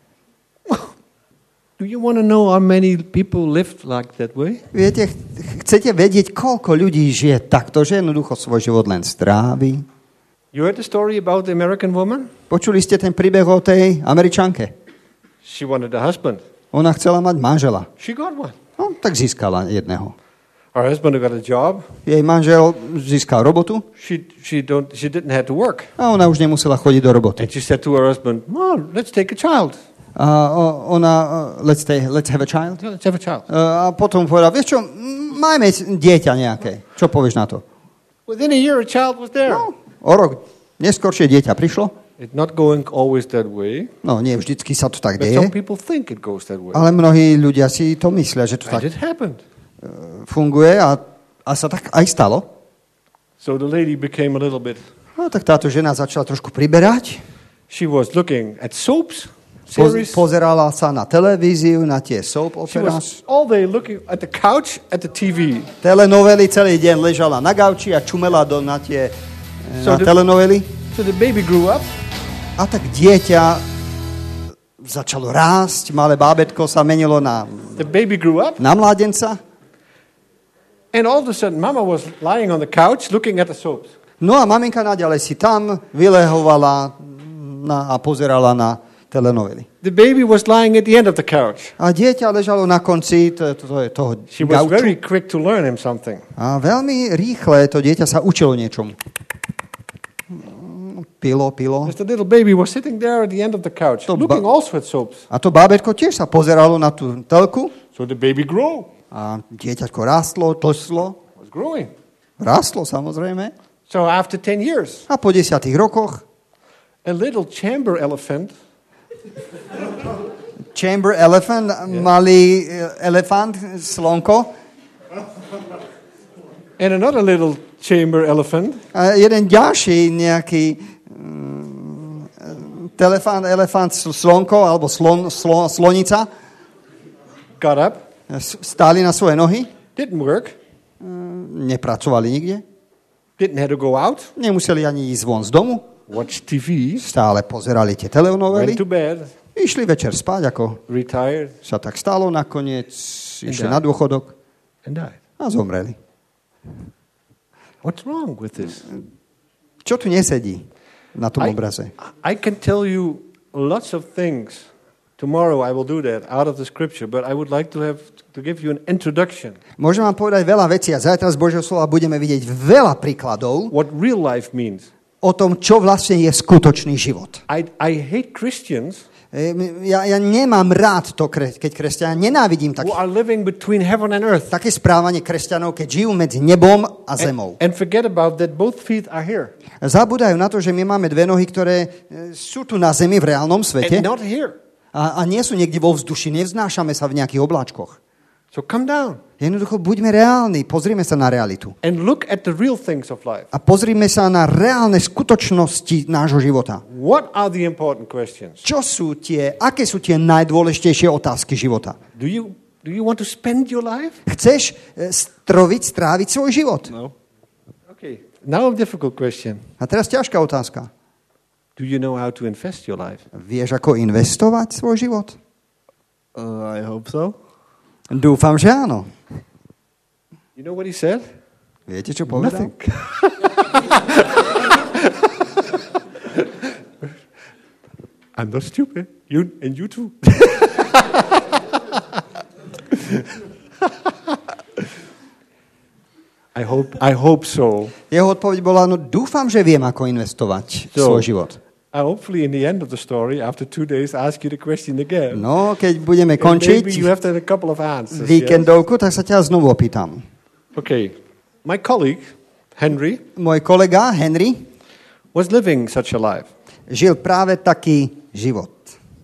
Do you want to know how many people live like that way? Viete, ch- chcete vedieť, koľko ľudí žije takto, že jednoducho svoj život len strávi? You heard the story about the American woman? Počuli ste ten príbeh o tej Američanke? She wanted a husband. Ona chcela mať manžela. She got one. No, tak získala jedného. Her husband got a job. Jej manžel získal robotu She she don't she didn't have to work. a ona už nemusela chodiť do roboty. And she said to her husband, "Well, let's take a child. A o- ona, uh, let's, stay, let's have a child. Yeah, let's have a child." Uh, a potom povedal, vieš čo, m, majme dieťa nejaké. Čo povieš na to? Within a year, a child was there. No, o rok neskôršie dieťa prišlo. It's not going always that way, No, nie vždycky sa to tak but some deje, people think it goes that way. ale mnohí ľudia si to myslia, že to And tak it happened. funguje a, a sa tak aj stalo. So the lady became a little bit. No tak táto žena začala trošku priberať. She was looking at soaps, Poz, series. pozerala sa na televíziu, na tie soap She operas. was all day looking at the couch, at the T V. Telenovely, celý deň ležala na gauči a čumela do, na tie e, So na the- telenovely. So the baby grew up. A tak dieťa začalo rásť, malé bábätko sa menilo na, The baby grew up. na mládenca. And all of a sudden, Mama was lying on the couch looking at the soaps. No a maminka naďalej si tam vylehovala na, a pozerala na telenovely. The baby was lying at the end of the couch. A dieťa ležalo na konci to, to, to, toho She was very gauču. quick to learn him something. A veľmi rýchle to dieťa sa učilo niečomu. Pilo, pilo. Just the little baby was sitting there at the end of the couch, To looking ba- also at soaps. A to bábätko tiež sa pozeralo na tú telku So the baby grew, a dieťaťko rástlo, tlslo. was growing. Rástlo samozrejme. So after ten years, A po desiatých rokoch a little chamber elephant Chamber elephant, malý e, elefant, slonko. and another little chamber elephant A jeden ďalší nejaký mm, telefant, elefant, slonko alebo slon, slon, slonica got up, s- stáli na svoje nohy, didn't work, nepracovali nikde, didn't have to go out, nemuseli ani ísť von z domu, watch T V, stále pozerali tie went telenovely, to bed, išli večer spať, ako retired, sa tak stalo nakoniec, išli died. na dôchodok and died. a zomreli. What's wrong with this? Čo tu nesedí na tom I, obraze? I can tell you lots of things. Tomorrow I will do that out of the scripture, but I would like to have to give you an introduction. Môžem vám povedať veľa vecí a zajtra z Božieho slova budeme vidieť veľa príkladov What real life means. o tom, čo vlastne je skutočný život. I, I hate Christians E, Ja, ja nemám rád to, kre- keď kresťania, nenávidím tak, who are living between heaven and earth také správanie kresťanov, keď žijú medzi nebom a zemou. and, and forget about that both feet are here Zabúdajú na to, že my máme dve nohy, ktoré e, sú tu na zemi v reálnom svete and not here. a, a nie sú niekde vo vzduši, nevznášame sa v nejakých obláčkoch. So come down Jednoducho buďme reálni, pozrime sa na realitu. and look at the real things of life. A pozrime sa na reálne skutočnosti nášho života. What are the important questions? Čo sú tie, aké sú tie najdôležitejšie otázky života? Do you do you want to spend your life? Chceš e, stroviť, stráviť svoj život? No. Okay. Now a difficult question. A teraz ťažká otázka. Do you know how to invest your life? Vieš, ako investovať svoj život? Uh, I hope so. Dúfam, že áno. You know what he said? Viete, čo povedal? Nothing. I'm not stupid. You and you too. I hope I hope so. Jeho odpoveď bola, no dúfam, že viem, ako investovať So- svoj život. I hopefully in the end of the story, after two days, ask you the question again. No, keď budeme And končiť maybe you have to have a couple of answers. yes? víkendovku, tak sa ťa znovu opýtam. Okay. My colleague, Henry, Môj kolega Henry was living such a life. žil práve taký život.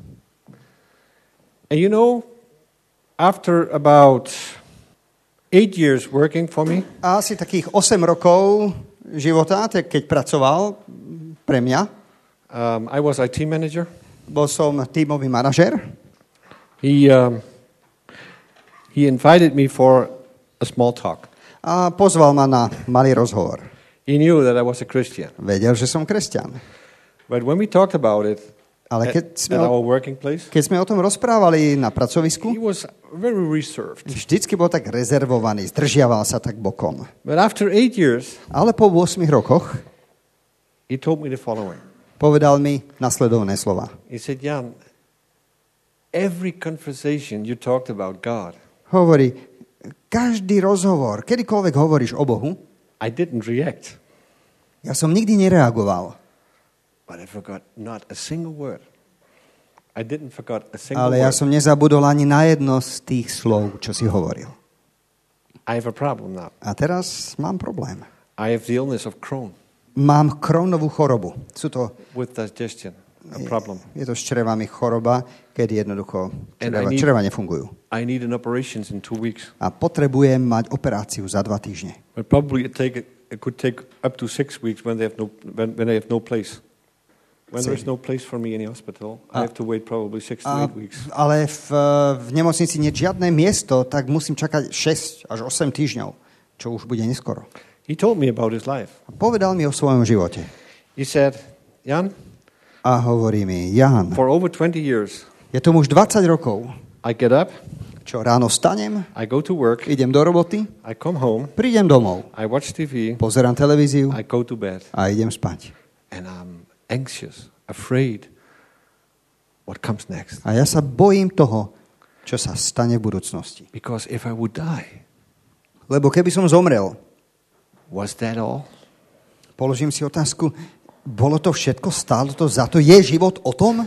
And you know, after about eight years working for me, A asi takých osem rokov života, te- keď pracoval pre mňa, um, I was I T manager. bol som tímový manažer, He um, he invited me for a small talk. a pozval ma na malý rozhovor. He knew that I was a Christian. Vedel, že som kresťan. But when we talked about it Ale at, keď sme, at o, our working place, keď sme o tom rozprávali na he pracovisku, was very reserved. vždycky bol tak rezervovaný, zdržiaval sa tak bokom. But after eight years, Ale po ôsmich rokoch he told me the following. povedal mi nasledovné slova. He said, Jan, every conversation you talked about God, Hovorí, Každý rozhovor, kedykoľvek hovoríš o Bohu, I didn't react. ja som nikdy nereagoval. But I forgot not a single word. I didn't forgot a single Ale ja word. som nezabudol ani na jedno z tých slov, čo si hovoril. I have a problem now. A teraz mám problém. I have the illness of Crohn Mám Crohnovú chorobu. Sú to, with digestion, a problem. je to s črevami choroba, kedy jednoducho And čreva, I need- čreva nefungujú. I need an operation in two weeks. A potrebujem mať operáciu za dva týždne. But probably it take it could take up to six weeks when they have no when, when they have no place. When there is no place for me in the hospital, I have to wait probably six to A, eight weeks. ale v, v nemocnici nie je žiadne miesto, tak musím čakať šesť až osem týždňov, čo už bude neskoro. He told me about his life. A povedal mi o svojom živote. He said, Jan, A hovorí mi, Jan, for over twenty years, je tomu už dvadsať rokov, I get up, čo ráno vstanem, I go to work, idem do roboty, I come home, prídem domov, I watch T V, pozerám televíziu I go to bed, a idem spať. and I'm anxious, afraid what comes next. A ja sa bojím toho, čo sa stane v budúcnosti. Because if I would die, Lebo keby som zomrel, was that all? položím si otázku, bolo to všetko, stálo to za to? Je život o tom?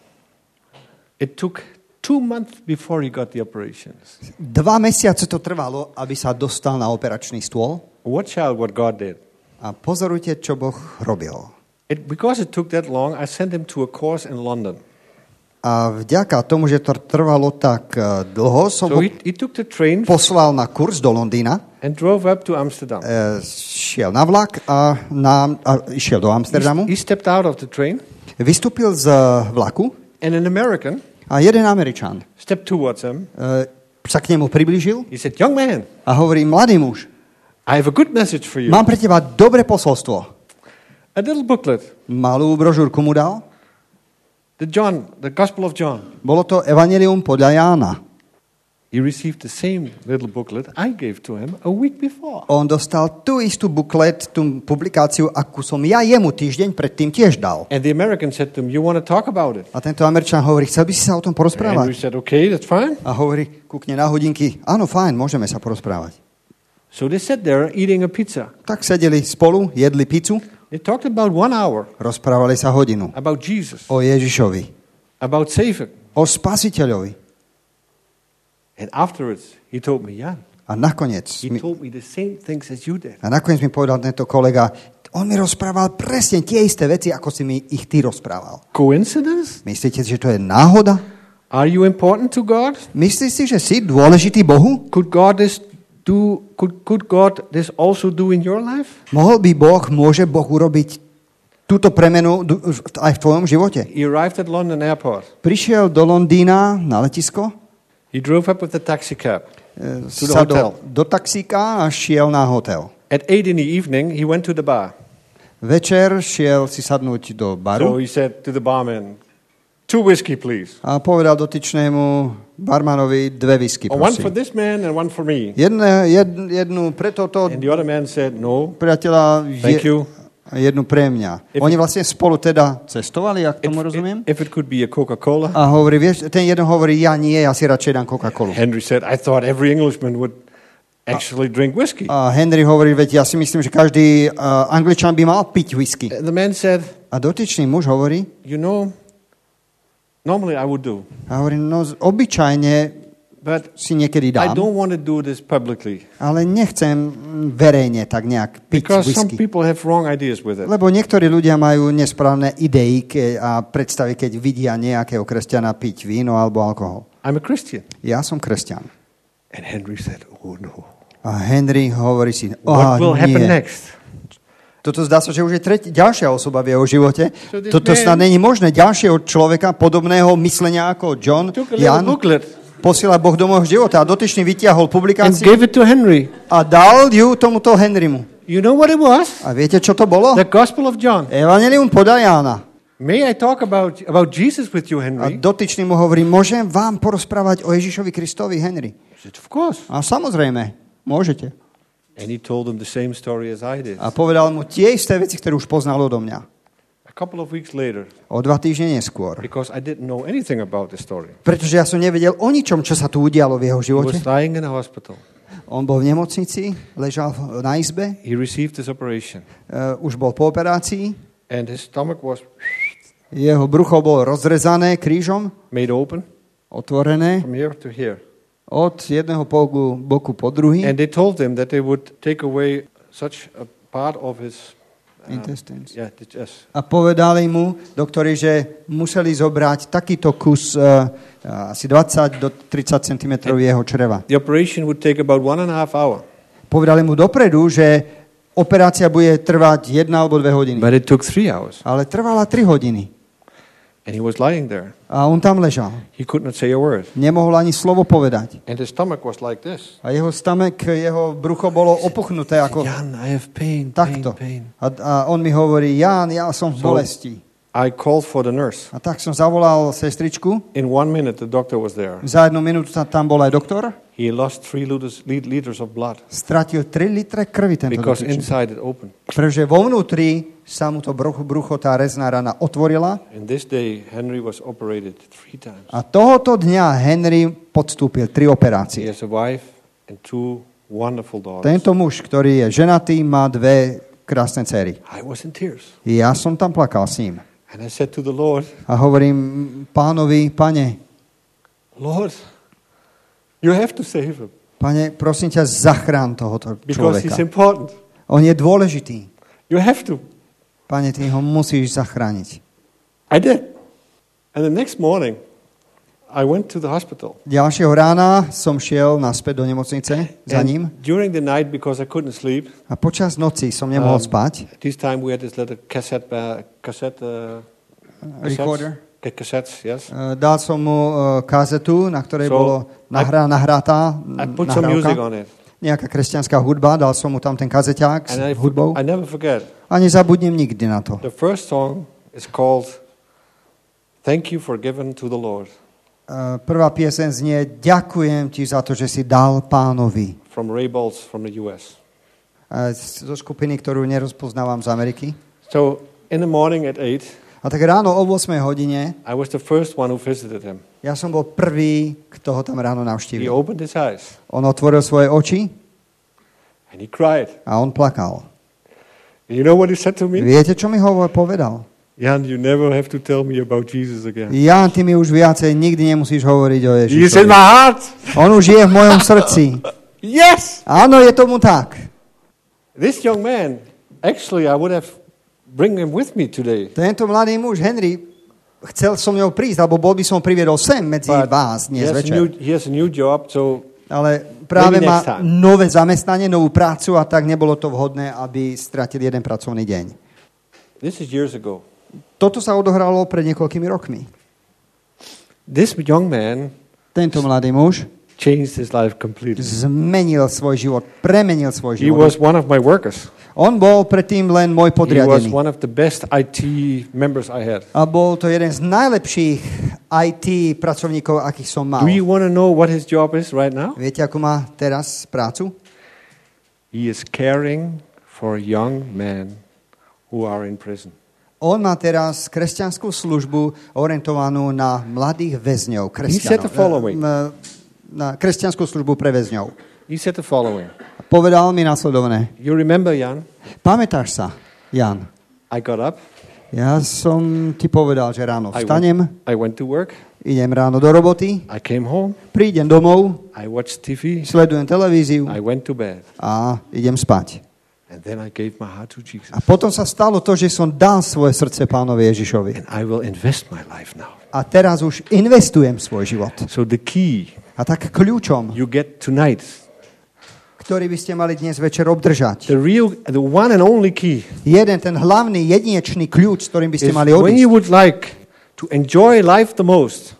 It took two months before he got the operations. Dva mesiace to trvalo, aby sa dostal na operačný stôl. Watch out what God did. A pozorujte, čo Boh robil. It, because it took that long, I sent him to a course in London. A vďaka tomu, že to trvalo tak eh, dlho, som So ho he, he took the train poslal na kurz do Londýna, and drove up to Amsterdam. eh, šiel na vlak a, na, a išiel do Amsterdamu. He, he stepped out of the train, Vystúpil z vlaku and an American a jeden Američan stepped towards him. eh, sa k nemu priblížil He said, "Young man, a hovorí, mladý muž, I have a good message for you." mám pre teba dobré posolstvo. A little booklet, Malú brožúrku mu dal. the John, the Gospel of John. Bolo to Evangelium podľa Jána. He received the same little booklet I gave to him a week before. On dostal tú istú buklet, tú publikáciu, akú som ja jemu týždeň predtým tiež dal. And the American said to him, "You want to talk about it?" A tento Američan hovorí, chcel by si sa o tom And we porozprávať? said, "Okay, that's fine." A hovorí, kúkne na hodinky, áno, fajn, môžeme sa porozprávať. So they sat there eating a pizza. Tak sedeli spolu, jedli pizzu, They talked about one hour rozprávali sa hodinu about Jesus, o Ježišovi, about saving. o Spasiteľovi. And afterwards, he told me, "Jan, A nakoniec, he mi, told me the same things as you did." a nakoniec mi povedal tento kolega, on mi rozprával presne tie isté veci, ako si mi ich ty rozprával. Coincidence? Myslíte, že to je náhoda? Are you important to God? Myslíš si, že si dôležitý Bohu? Could God this do? Could could God this also do in your life? Mohol by Boh, môže Boh urobiť túto premenu du- aj v tvojom živote? He arrived at London airport. Prišiel do Londýna na letisko, He drove up with the taxi cab e, to the sadol hotel. do taxíka a šiel na hotel. At eight in the evening, he went to the bar. Večer šiel si sadnúť do So baru he said to the barman, "Two whiskey, please. a povedal dotyčnému barmanovi dve whisky, Oh, one for prosím. this man and one for me." Jedne, jed, jednu pre toto And the other man said, "No, priateľa thank je, you. a jednu pre mňa. If- Oni vlastne spolu teda cestovali, ak If, tomu rozumiem. if it could be a Coca-Cola." A hovorí, vieš, ten jeden hovorí, ja nie, ja si radšej dám Coca-Colu. Henry said, "I thought every Englishman would actually drink whiskey." A Henry hovorí, veď ja si myslím, že každý uh, Angličan by mal piť whisky. The man said, A dotyčný muž hovorí, "You know, normally I would do, a hovorí, no z- obyčajne but si niekedy I dám, don't want to do this publicly ale nechcem mm, verejne tak nejak piť because some whisky. people have wrong ideas with it." Lebo niektorí ľudia majú nesprávne idei ke, a predstavy, keď vidia nejakého kresťana piť víno alebo alkohol. I'm a Christian. Ja som kresťan. And Henry said, "Oh no. A Henry hovorí si, What will oh, happen nie. next?" Toto zdá sa, že už je tretí, ďalšia osoba v jeho živote. So this Toto man- snad není možné. Ďalšieho človeka podobného myslenia ako John, Took a little Jan, booklet posiela Boh do môjho života a dotyčný vytiahol and publikáciu gave it to Henry. a dal ju tomuto Henrymu. You know what it was? A viete, čo to bolo? The Gospel of John. Evangelium podľa Jána. May I talk about, about Jesus with you, A Henry? dotyčný mu hovorí, môžem vám porozprávať o Ježišovi Kristovi, Henry? He said, "Of course." A samozrejme, môžete. And he told him the same story as I did. A povedal mu tie isté veci, ktoré už poznal odo mňa. A couple of weeks later, O dva týždne neskôr. because I didn't know anything about the story, Pretože ja som nevedel o ničom, čo sa tu udialo v jeho he živote. was lying in a hospital. On bol v nemocnici, ležal na izbe, He received this operation. uh, už bol po operácii, And his stomach was jeho brucho bolo rozrezané krížom, made open otvorené from here to here. od jedného boku, boku po druhý. And they told him that they would take away such a part of his uh, Intestines. Yeah, the- yes. A povedali mu doktori, že museli zobrať takýto kus uh, uh, asi dvadsať do tridsať centimetrov jeho čreva. The operation would take about one and a half hour. Povedali mu dopredu, že operácia bude trvať jedna alebo dve hodiny. But it took three hours. Ale trvala tri hodiny. And he was lying there. A on tam ležal. He could not say a word. Nemohol ani slovo povedať. And his stomach was like this. A jeho stamek, jeho brucho bolo opuchnuté ako Jan, I have pain, pain, takto. pain. A, a on mi hovorí, Ján, ja som v So- bolesti. I called for the nurse. A tak som zavolal sestričku. In one minute, the doctor was there. Za jednu minútu tam- tam bol aj doktor. He lost three liters, lit- liters of blood Stratil tri litre krvi tento because dotyčný. inside it opened. Pretože vo vnútri sa mu to brucho, brucho, tá rezná rana otvorila. And this day, Henry was operated three times. A tohoto dňa Henry podstúpil tri He operácie. has a wife and two wonderful daughters. Tento muž, ktorý je ženatý, má dve krásne dcery. I was in tears. Ja som tam plakal s ním. And I said to the Lord, A hovorím pánovi, pane, Lord, you have to save him pane, prosím ťa, zachrán tohoto because he's človeka. important. On je dôležitý. You have to. Pane, ty ho musíš zachrániť. I did. And the next morning, I went to the hospital. Ďalšieho rána som šiel naspäť do nemocnice za ním. And during the night, because I couldn't sleep, A počas noci som nemohol Um, spať. this time we had this little cassette, ba- cassette uh, cassettes. Recorder. Ca- Cassettes, yes. Uh, Dal som mu uh, kazetu, na ktorej So, bolo nahrá, nahratá I put some music nahrávka. on it. Nejaká kresťanská hudba, dal som mu tam ten kazeťák s And I, hudbou. I never forget. A nezabudnem nikdy na to. The first song is called Thank You for Giving to the Lord Uh, Prvá pieseň znie Ďakujem ti za to, že si dal pánovi. from Ray Bolts from the U S. Uh, z- Zo skupiny, ktorú nerozpoznávam z Ameriky. So in the morning at eight, A tak ráno o ôsmej hodine I was the first one who visited him. ja som bol prvý, kto ho tam ráno He navštívil. opened his eyes On otvoril svoje oči and he cried. a on plakal. And you know what he said to me? Viete, čo mi ho povedal? Jan, you never have to tell me about Jesus again. Jan, ty mi už viacej nikdy nemusíš hovoriť o He is in Ježišovi. my heart. On už je v mojom srdci. Yes. Áno, je tomu tak. This young man, actually, I would have bring him with me today. Tento mladý muž, Henry, chcel som ňou prísť, alebo bol by som priviedol sem medzi But vás he dnes has, a new, večer. he has a new job, so Ale práve Maybe má next time. nové zamestnanie, novú prácu a tak nebolo to vhodné, aby stratil jeden pracovný deň. this is years ago. Toto sa odohralo pred niekoľkými rokmi. This young man Tento mladý muž changed his life completely. zmenil svoj život, premenil svoj He život. was one of my workers. On bol predtým len môj He was podriadený. one of the best I T members I had. A bol to jeden z najlepších í té pracovníkov, akých som mal. Do you want to know what his job is right now? Viete, ako má teraz prácu? He is caring for young men who are in prison. On má teraz kresťanskú službu orientovanú na mladých väzňov, said the kresťanov. following. Na, na kresťanskú službu pre väzňov. He said the following. Povedal mi nasledovné. You remember, Jan? Pamätáš sa, Jan? I got up. Ja som ti povedal, že ráno I vstanem, went, I went to work. idem ráno do roboty, I came home. prídem domov, I watched T V. sledujem televíziu I went to bed. a idem spať. And then I gave my heart to Jesus. A potom sa stalo to, že som dal svoje srdce pánovi Ježišovi. And I will invest my life now. A teraz už investujem svoj život. So the key A tak kľúčom, you get tonight, ktorý by ste mali dnes večer obdržať, the real, the one and only key jeden, ten hlavný, jedinečný kľúč, s ktorým by ste is mali when you odísť. would like to enjoy life the most,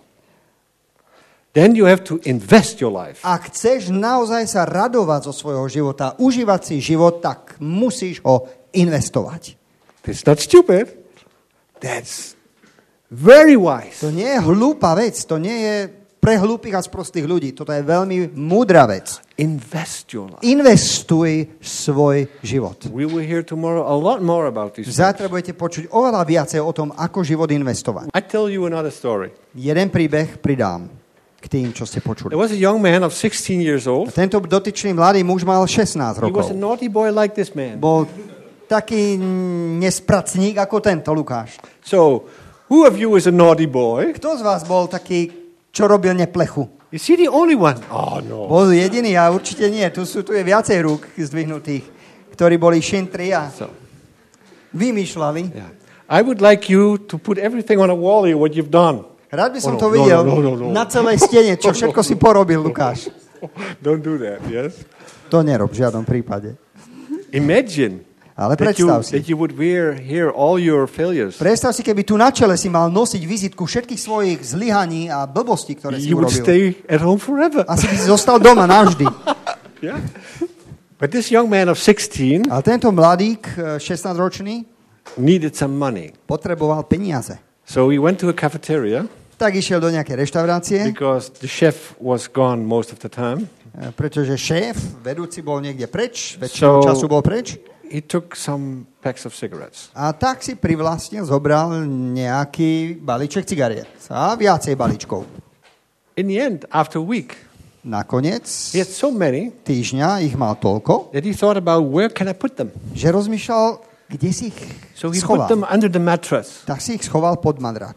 then you have to invest your life. Ak chceš naozaj sa radovať zo svojho života, užívať si život, tak musíš ho investovať. It's not stupid. That's very wise. To nie je hlúpa vec, to nie je pre hlúpych a sprostých ľudí. Toto je veľmi múdra vec. Invest your life. Investuj svoj život. We will hear tomorrow a lot more about this. Zajtra budete počuť oveľa viacej o tom, ako život investovať. I tell you another story. Jeden príbeh pridám. k tým, čo ste počuli. There was a young man of sixteen years old. Tento dotyčný mladý muž mal šestnásť He was rokov. a naughty boy like this man. Bol taký nespracník ako tento Lukáš. So, who of you is a naughty boy? Kto z vás bol taký, čo robil neplechu? Is he the only one? Oh, no. Bol jediný a určite nie. Tu, sú, tu je viacej rúk zdvihnutých, ktorí boli šintri a So, vymýšľali. yeah. I would like you to put everything on a wall here, what you've done. Rád by som Oh, no, to no, videl no, no, no. na celej stene, čo všetko si porobil, Lukáš. Don't do that, yes? To nerob v žiadnom prípade. Imagine Ale that you, predstav si. that you would wear here all your failures. Predstav si, keby tu na čele si mal nosiť vizitku všetkých svojich zlyhaní a blbostí, ktoré si You would urobil. stay at home forever. Asi by si zostal doma navždy. Yeah. But this young man of sixteen Ale tento mladík, šestnásťročný, needed some money. potreboval peniaze. So he went to a cafeteria Tak išiel do nejakej reštaurácie, because the chef was gone most of the time. pretože šéf, vedúci bol niekde preč, väčšinu So- času bol preč. He took some packs of cigarettes. A tak si privlastnil, zobral nejaký balíček cigariet. A viacej balíčkov. In the end, after a week, Nakoniec he had so many týždňa ich mal toľko, that he thought about where can I put them. že rozmýšľal, kde si ich So he put schoval. them under the mattress. Tak si ich schoval pod madrac.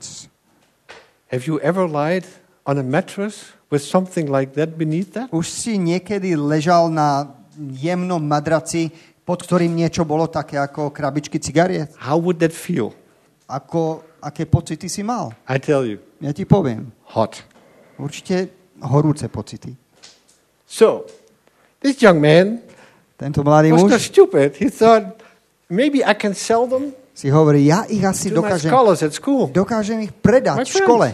Have you ever lied on a mattress with something like that beneath that? Už si niekedy ležal na jemnom madraci, pod ktorým niečo bolo také ako krabičky cigariet? How would that feel? Ako, aké pocity si mal? I tell you, Ja ti poviem. hot. Určite horúce pocity. So, this young man Tento mladý was not muž stupid. He thought, maybe I can sell them si hovorí, ja ich asi to my dokážem, scholars at school. dokážem ich My predať v škole.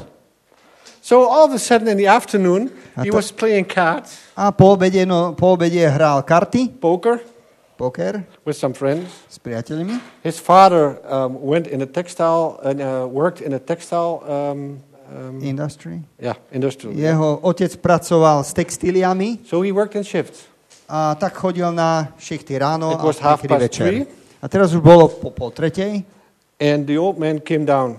So all of a sudden in the afternoon, he to- was playing cards, A po obede, no, po obede hral karty, poker, poker with some friends. s priateľmi. His father um, went in a textile and uh, worked in a textile um, um, Industry. yeah, industry. Jeho otec pracoval s textíliami So he worked in shifts. a tak chodil na šichty ráno It a was half niekedy past večer. three. A teraz už bolo po pol tretej And the old man came down.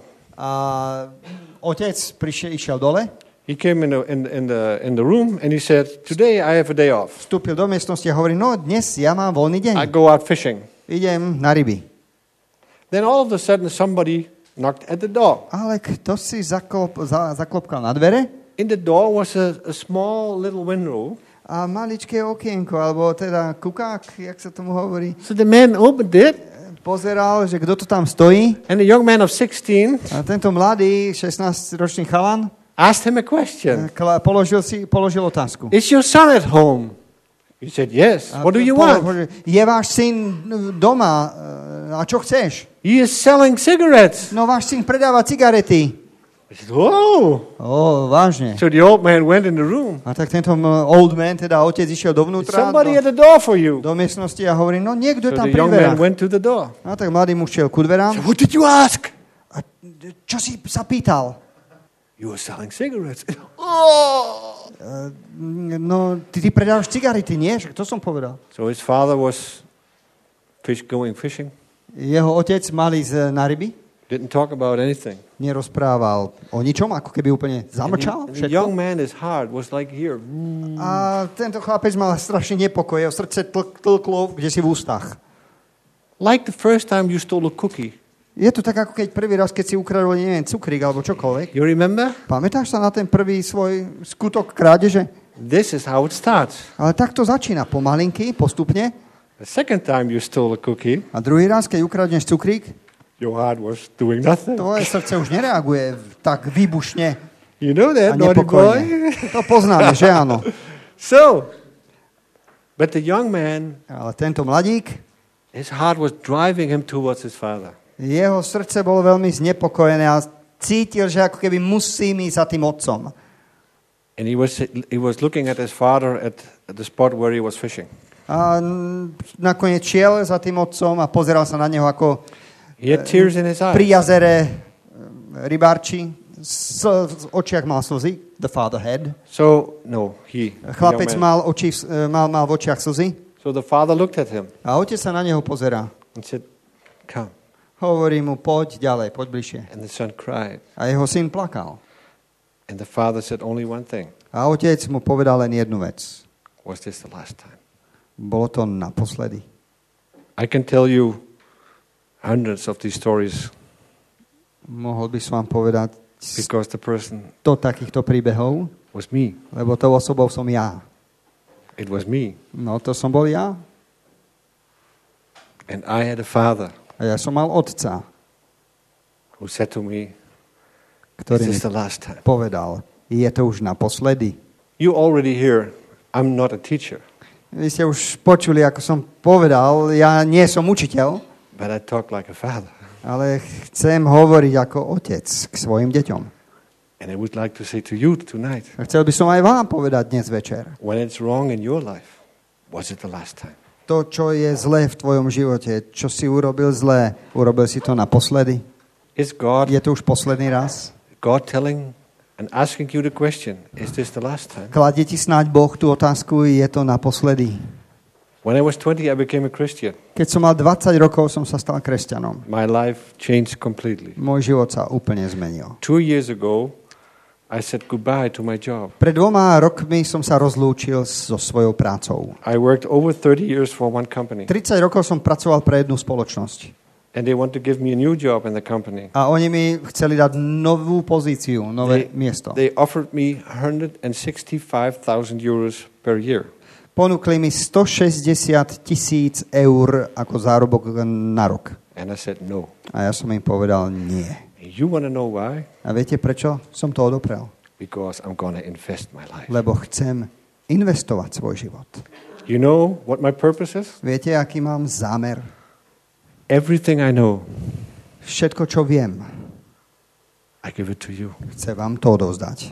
a otec prišiel, išiel dole, He came in the, in, in, the, in the room and he said, today I have a day off. vstúpil do miestnosti a hovorí, no dnes ja mám voľný deň, I go out fishing. idem na ryby. Then all of a sudden somebody knocked at the door. Ale kto si zaklop, za, zaklopkal na dvere In the door was a, a small little window. a maličké okienko, alebo teda kukák, jak sa tomu hovorí, So the man opened it pozeral, že kto to tam stojí and the young man of sixteen a tento mladý šestnásťročný chalan asked him a question. kla- položil, si, položil otázku. Is your son at home? He said, yes. A What do you polo- want? položil, Je váš syn doma a čo chceš? He is selling cigarettes. No váš syn predáva cigarety. I said, whoa. Ó, vážne. So the old man went in the room. A tak tento m- old man, teda otec, išiel Is dovnútra somebody at do, the door for you? do miestnosti a hovorí, no niekto So tam the pri young man dverách. went to the door. A tak mladý muž šiel ku dverám. So what did you ask? A čo si sa pýtal? You were selling cigarettes. Oh. Uh, no, ty, ty predávaš cigarety, nie? Že to som povedal. So his father was fish going fishing. Jeho otec mal ísť na ryby. Didn't talk about anything. Nerozprával o ničom, ako keby úplne And zamlčal the, and the young všetko. man, his heart was like here. A tento chlapec mal strašný nepokoj. Jeho srdce tlk, tlklo, kde si v ústach. Like the first time you stole a cookie. Je to tak, ako keď prvý raz, keď si ukradol, neviem, cukrík alebo čokoľvek. You remember? Pamätáš sa na ten prvý svoj skutok krádeže? This is how it starts. Ale tak to začína pomalinky, postupne. The second time you stole a cookie, A druhý raz, keď ukradneš cukrík, your heart was doing nothing. tvoje srdce už nereaguje tak výbušne You know a that, naughty boy? nepokojne. To poznáme, že áno. So, but the young man, Ale tento mladík, his heart was driving him towards his father. jeho srdce bolo veľmi znepokojené a cítil, že ako keby musí ísť za tým otcom. And he was, he was looking at his father at, at the spot where he was fishing. A n- nakoniec šiel za tým otcom a pozeral sa na neho ako He had tears in his pri eyes. jazere e, rybárči. S, v očiach mal slzy. The father had. So, no, he. the Chlapec young man. mal, oči, v- e, mal, mal v očiach slzy. So the father looked at him A otec sa na neho pozerá. and said, come. Hovorí mu, poď ďalej, poď bližšie. And the son cried. A jeho syn plakal. And the father said only one thing. A otec mu povedal len jednu vec. Was this the last time? Bolo to naposledy. I can tell you hundreds of these stories Mohol by som vám povedať because the person sto takýchto príbehov, was me. lebo tou osobou som ja. It was me. No to som bol ja. And I had a father A ja som mal otca, who said to me, ktorý "Is mi this the last time?" povedal, je to už naposledy. You already hear, I'm not a teacher, Vy ste už počuli, ako som povedal, ja nie som učiteľ, but I talk like a father. ale chcem hovoriť ako otec k svojim deťom. And I would like to say to you tonight, A chcel by som aj vám povedať dnes večer. when it's wrong in your life, was it the last time? To, čo je zlé v tvojom živote, čo si urobil zlé, urobil si to naposledy? Is God Je to už posledný raz? God telling and asking you the question, is this the last time? Kladie ti snáď Boh tú otázku, je to naposledy? When I was twenty, I became a Christian. Keď som mal dvadsať rokov, som sa stal kresťanom. My life changed completely. Môj život sa úplne zmenil. Two years ago, I said goodbye to my job. Pred dvoma rokmi som sa rozlúčil so svojou prácou. I worked over thirty years for one company, tridsať rokov som pracoval pre jednu spoločnosť. and they want to give me a new job in the company. A oni mi chceli dať novú pozíciu, nové They, miesto. they offered me one hundred sixty-five thousand euros per year. Ponúkli mi stošesťdesiat tisíc eur ako zárobok na rok. And I said no. A ja som im povedal nie. You want to know why? A viete, prečo som to odoprel? Because I'm going to invest my life. Lebo chcem investovať svoj život. You know what my purpose is? Viete, aký mám zámer? Everything I know, Všetko, čo viem, I give it to you. chcem vám to odovzdať.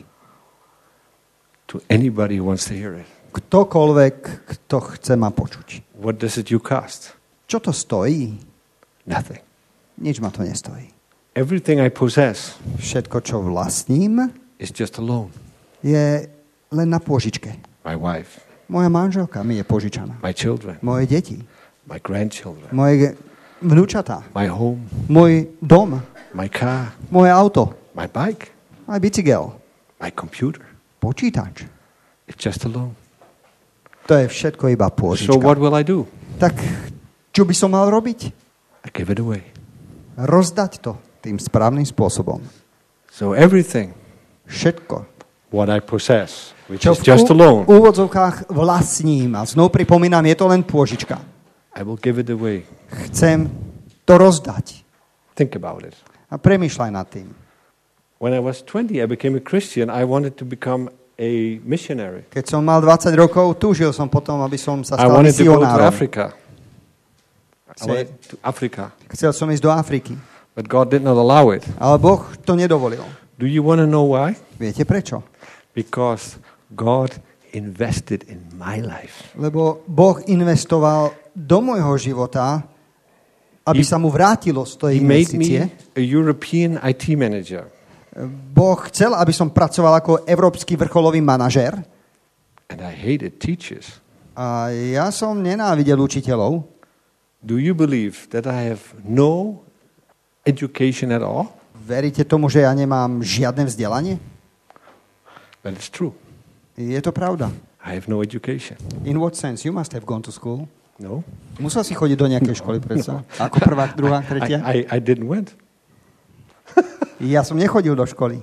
To anybody who wants to hear it. Ktokoľvek, kto chce ma počuť. What does it you cost? Čo to stojí? Nothing. Nič ma to nestojí. Everything I possess Všetko, čo vlastním, is just a loan. je len na pôžičke. My wife, Moja manželka mi je požičaná. my children, Moje deti, my grandchildren, moje vnúčatá, my home, môj dom, my car, moje auto, my bike, aj bicykel, my computer. počítač. It's just a loan. To je všetko iba So pôžička. what will I do? Tak čo by som mal robiť? I give it away. Rozdať to tým správnym spôsobom. So everything Všetko, what I possess, which čo is v just a loan, úvodzovkách vlastním, a znovu pripomínam, je to len pôžička. I will give it away. Chcem to rozdať. Think about it. A premýšľaj nad tým. When I was twenty, I became a Christian. I wanted to become a missionary. Keď som mal dvadsať rokov, túžil som potom, aby som sa I stal wanted to go to misionárom. Africa. I Say- wanted to Africa. Chcel som ísť do Afriky, But God did not allow it. ale Boh to nedovolil. Do you want to know why? Viete prečo? Because God invested in my life. Lebo Boh investoval do môjho života, aby He- sa mu vrátilo z tej He made investície. me a European I T manager. Boh chcel, aby som pracoval ako európsky vrcholový manažér. And I hated teachers. A ja som nenávidel učiteľov. Do you believe that I have no education at all? Veríte tomu, že ja nemám žiadne vzdelanie? But it's true. Je to pravda. I have no education. In what sense? You must have gone to school. No. Musel si chodiť do nejakej školy, predsa? Ako prvá, druhá, tretia? I, I, I didn't went. Ja som nechodil do školy.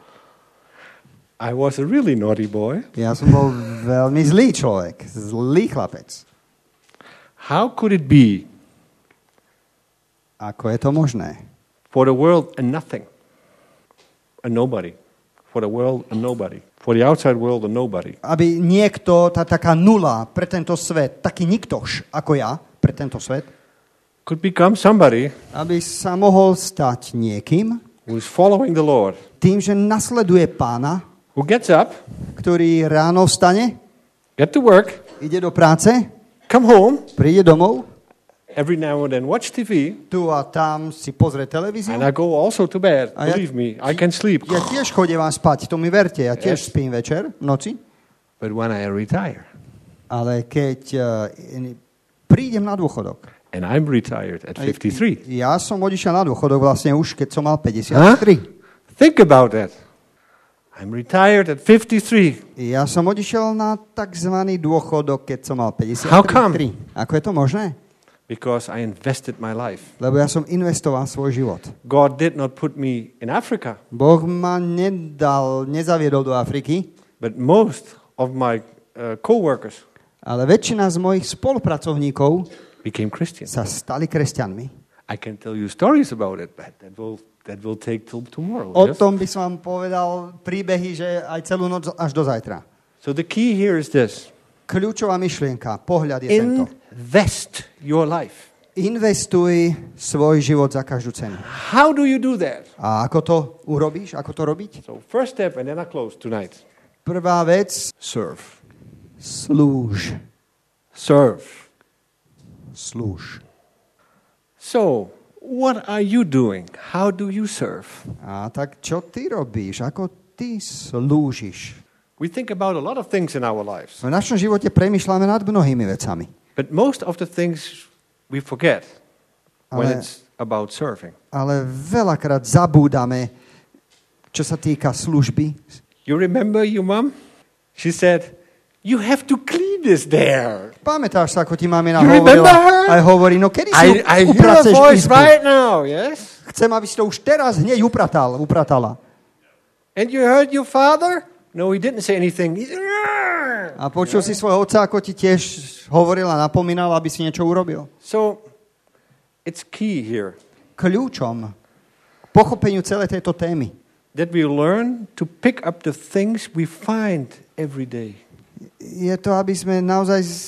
I was a really naughty boy. Ja som bol veľmi zlý človek. Zlý chlapec. How could it be Ako je to možné? for the world a nothing, a nobody, for the world a nobody, for the outside world a nobody, Aby niekto, tá taká nula pre tento svet, taký niktoš ako ja pre tento svet, could become somebody aby sa mohol stať niekým, who is following the Lord, tým, že nasleduje pána, who gets up, ktorý ráno vstane, get to work, ide do práce, come home, príde domov, every now and then watch T V, tu a tam si pozrie televíziu. and I go also to bed. A ja- Believe me, I can sleep. Ja tiež chodím vám spať, to mi verte, ja tiež Yes. spím večer, v noci, But when I retire, ale keď uh, prídem na dôchodok, and I'm retired at fifty-three, ja som odišiel na dôchodok vlastne už, keď som mal päťdesiattri. think about that. I'm retired at fifty-three. Ja som odišiel na takzvaný dôchodok, keď som mal päťdesiattri. How come? Ako je to možné? Because I invested my life. Lebo ja som investoval svoj život. God did not put me in Africa. Boh ma nedal, nezaviedol do Afriky, But most of my uh, co-workers ale väčšina z mojich spolupracovníkov became Christians. sa stali kresťanmi. I can tell you stories about it, but that will that will take till tomorrow. O Yes? tom by som vám povedal príbehy, že aj celú noc až do zajtra. So the key here is this. Kľúčová myšlienka, pohľad je tento. Invest your life. Investuj svoj život za každú cenu. How do you do that? A ako to urobíš? Ako to robiť? So first step, and then I close tonight. Prvá vec, Serve. slúž. Serve. Slúž. So, what are you doing? How do you serve? A tak čo ty robíš? Ako ty slúžiš? We think about a lot of things in our lives, V našom živote premýšľame nad mnohými vecami. but most of the things we forget when Ale- it's about serving. Ale veľakrát zabúdame, čo sa týka služby. You remember your mom? She said, "You have to clean this there." Pamätáš sa, ako ti mamina You remember hovorila? her? Aj hovorí, no kedy si I, I hear her upraceš voice izbu? right now, yes? Chcem, aby si to už teraz hneď upratal, upratala. And you heard your father? No, he didn't say anything. He said, "Arr!" A počul si svojho otca, ako ti tiež hovoril a napomínal, aby si niečo urobil. So, it's key here Kľúčom k pochopeniu celej tejto témy that we learn to pick up the things we find every day. je to, aby sme naozaj z,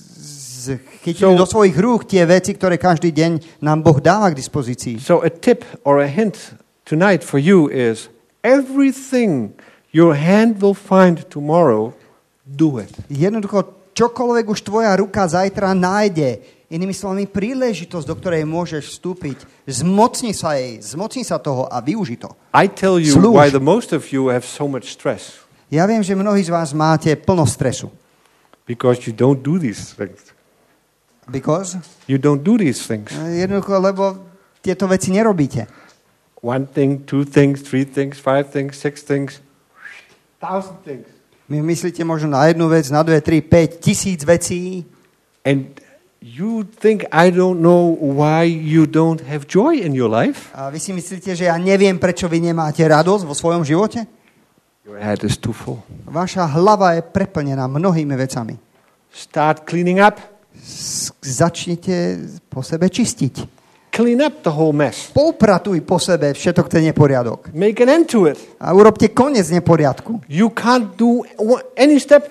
z, chytili So- do svojich rúk tie veci, ktoré každý deň nám Boh dáva k dispozícii. So, a tip or a hint tonight for you is everything your hand will find tomorrow, do it. Jednoducho, čokoľvek už tvoja ruka zajtra nájde, inými slovami príležitosť, do ktorej môžeš vstúpiť, zmocni sa jej, zmocni sa toho a využi to. I tell you Slúž. why the most of you have so much stress. Ja viem, že mnohí z vás máte plno stresu. Because you don't do these things. Because? You don't do these things. Jednoducho, lebo tieto veci nerobíte. One thing, two things, three things, five things, six things, thousand things. My myslíte možno na jednu vec, na dve, tri, päť, tisíc vecí And you think I don't know why you don't have joy in your life? a vy si myslíte, že ja neviem, prečo vy nemáte radosť vo svojom živote? Your head is too full. Vaša hlava je preplnená mnohými vecami. Start cleaning up. S- Začnite po sebe čistiť. Clean up the whole mess. Poupratuj po sebe všetok ten neporiadok. Make an end to it. A urobte koniec neporiadku. You can't do any step.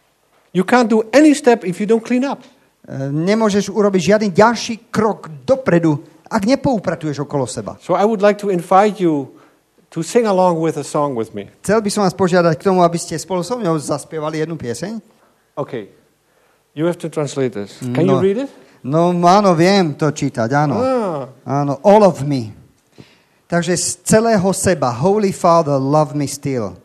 You can't do any step if you don't clean up. E, Nemôžeš urobiť žiadny ďalší krok dopredu, ak nepoupratuješ okolo seba. So I would like to invite you to sing along with a song with me. Chcel by som vás požiadať k tomu, aby ste spolu so mnou zaspievali jednu pieseň. Okay. You have to translate this. Can No. you read it? No áno, viem to čítať, áno. Ah. Áno, all of me. Takže z celého seba, Holy Father, love me still.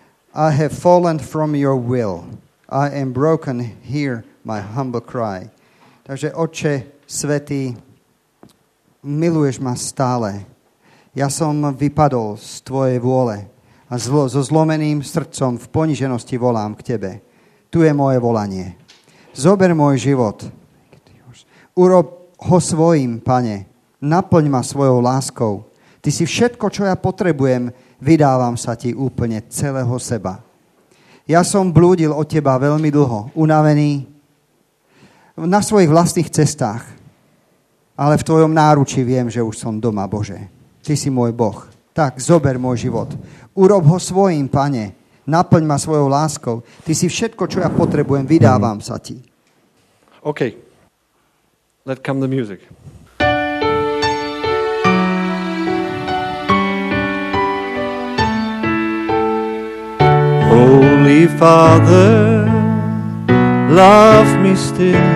I have fallen from your will. I am broken, hear my humble cry. Takže Otče svätý, miluješ ma stále. Ja som vypadol z tvojej vôle a zlo, so zlomeným srdcom v poniženosti volám k tebe. Tu je moje volanie. Zober môj život. Urob ho svojím, Pane. Naplň ma svojou láskou. Ty si všetko, čo ja potrebujem, vydávam sa ti úplne celého seba. Ja som blúdil od teba veľmi dlho, unavený na svojich vlastných cestách, ale v tvojom náručí viem, že už som doma, Bože. Ty si môj Boh. Tak, zober môj život. Urob ho svojím, Pane. Naplň ma svojou láskou. Ty si všetko, čo ja potrebujem, vydávam sa ti. Okay. Let come the music. Holy Father, love me still.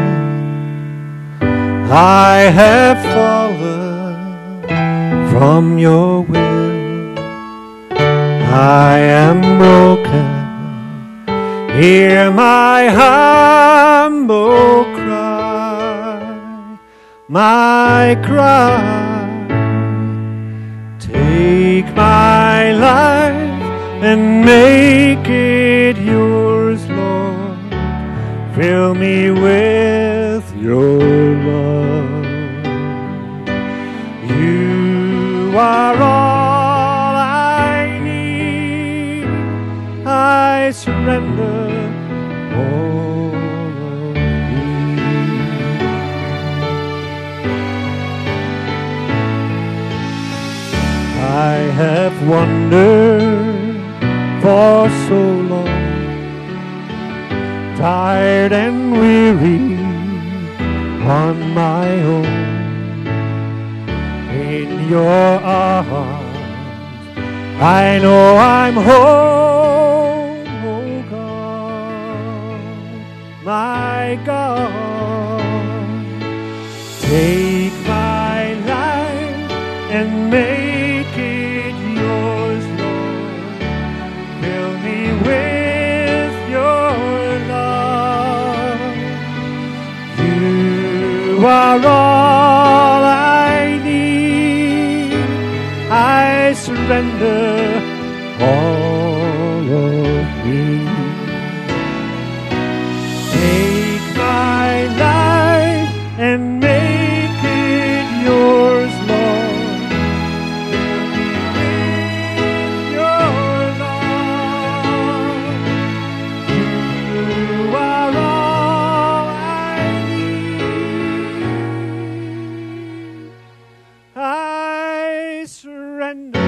I have fallen from your will. I am broken. Hear my humble cry, my cry. Take my life, and make it yours, Lord. Fill me with your love. You are all I need. I surrender all of me. I have wandered for so long, tired and weary on my own. In your arms I know I'm home, oh God, my God. Take my life and make it yours, Lord. Fill me with your love. You are all I need. I surrender all of me. Take my life and make it yours, Lord. Fill me with your love. You are all I need. I surrender.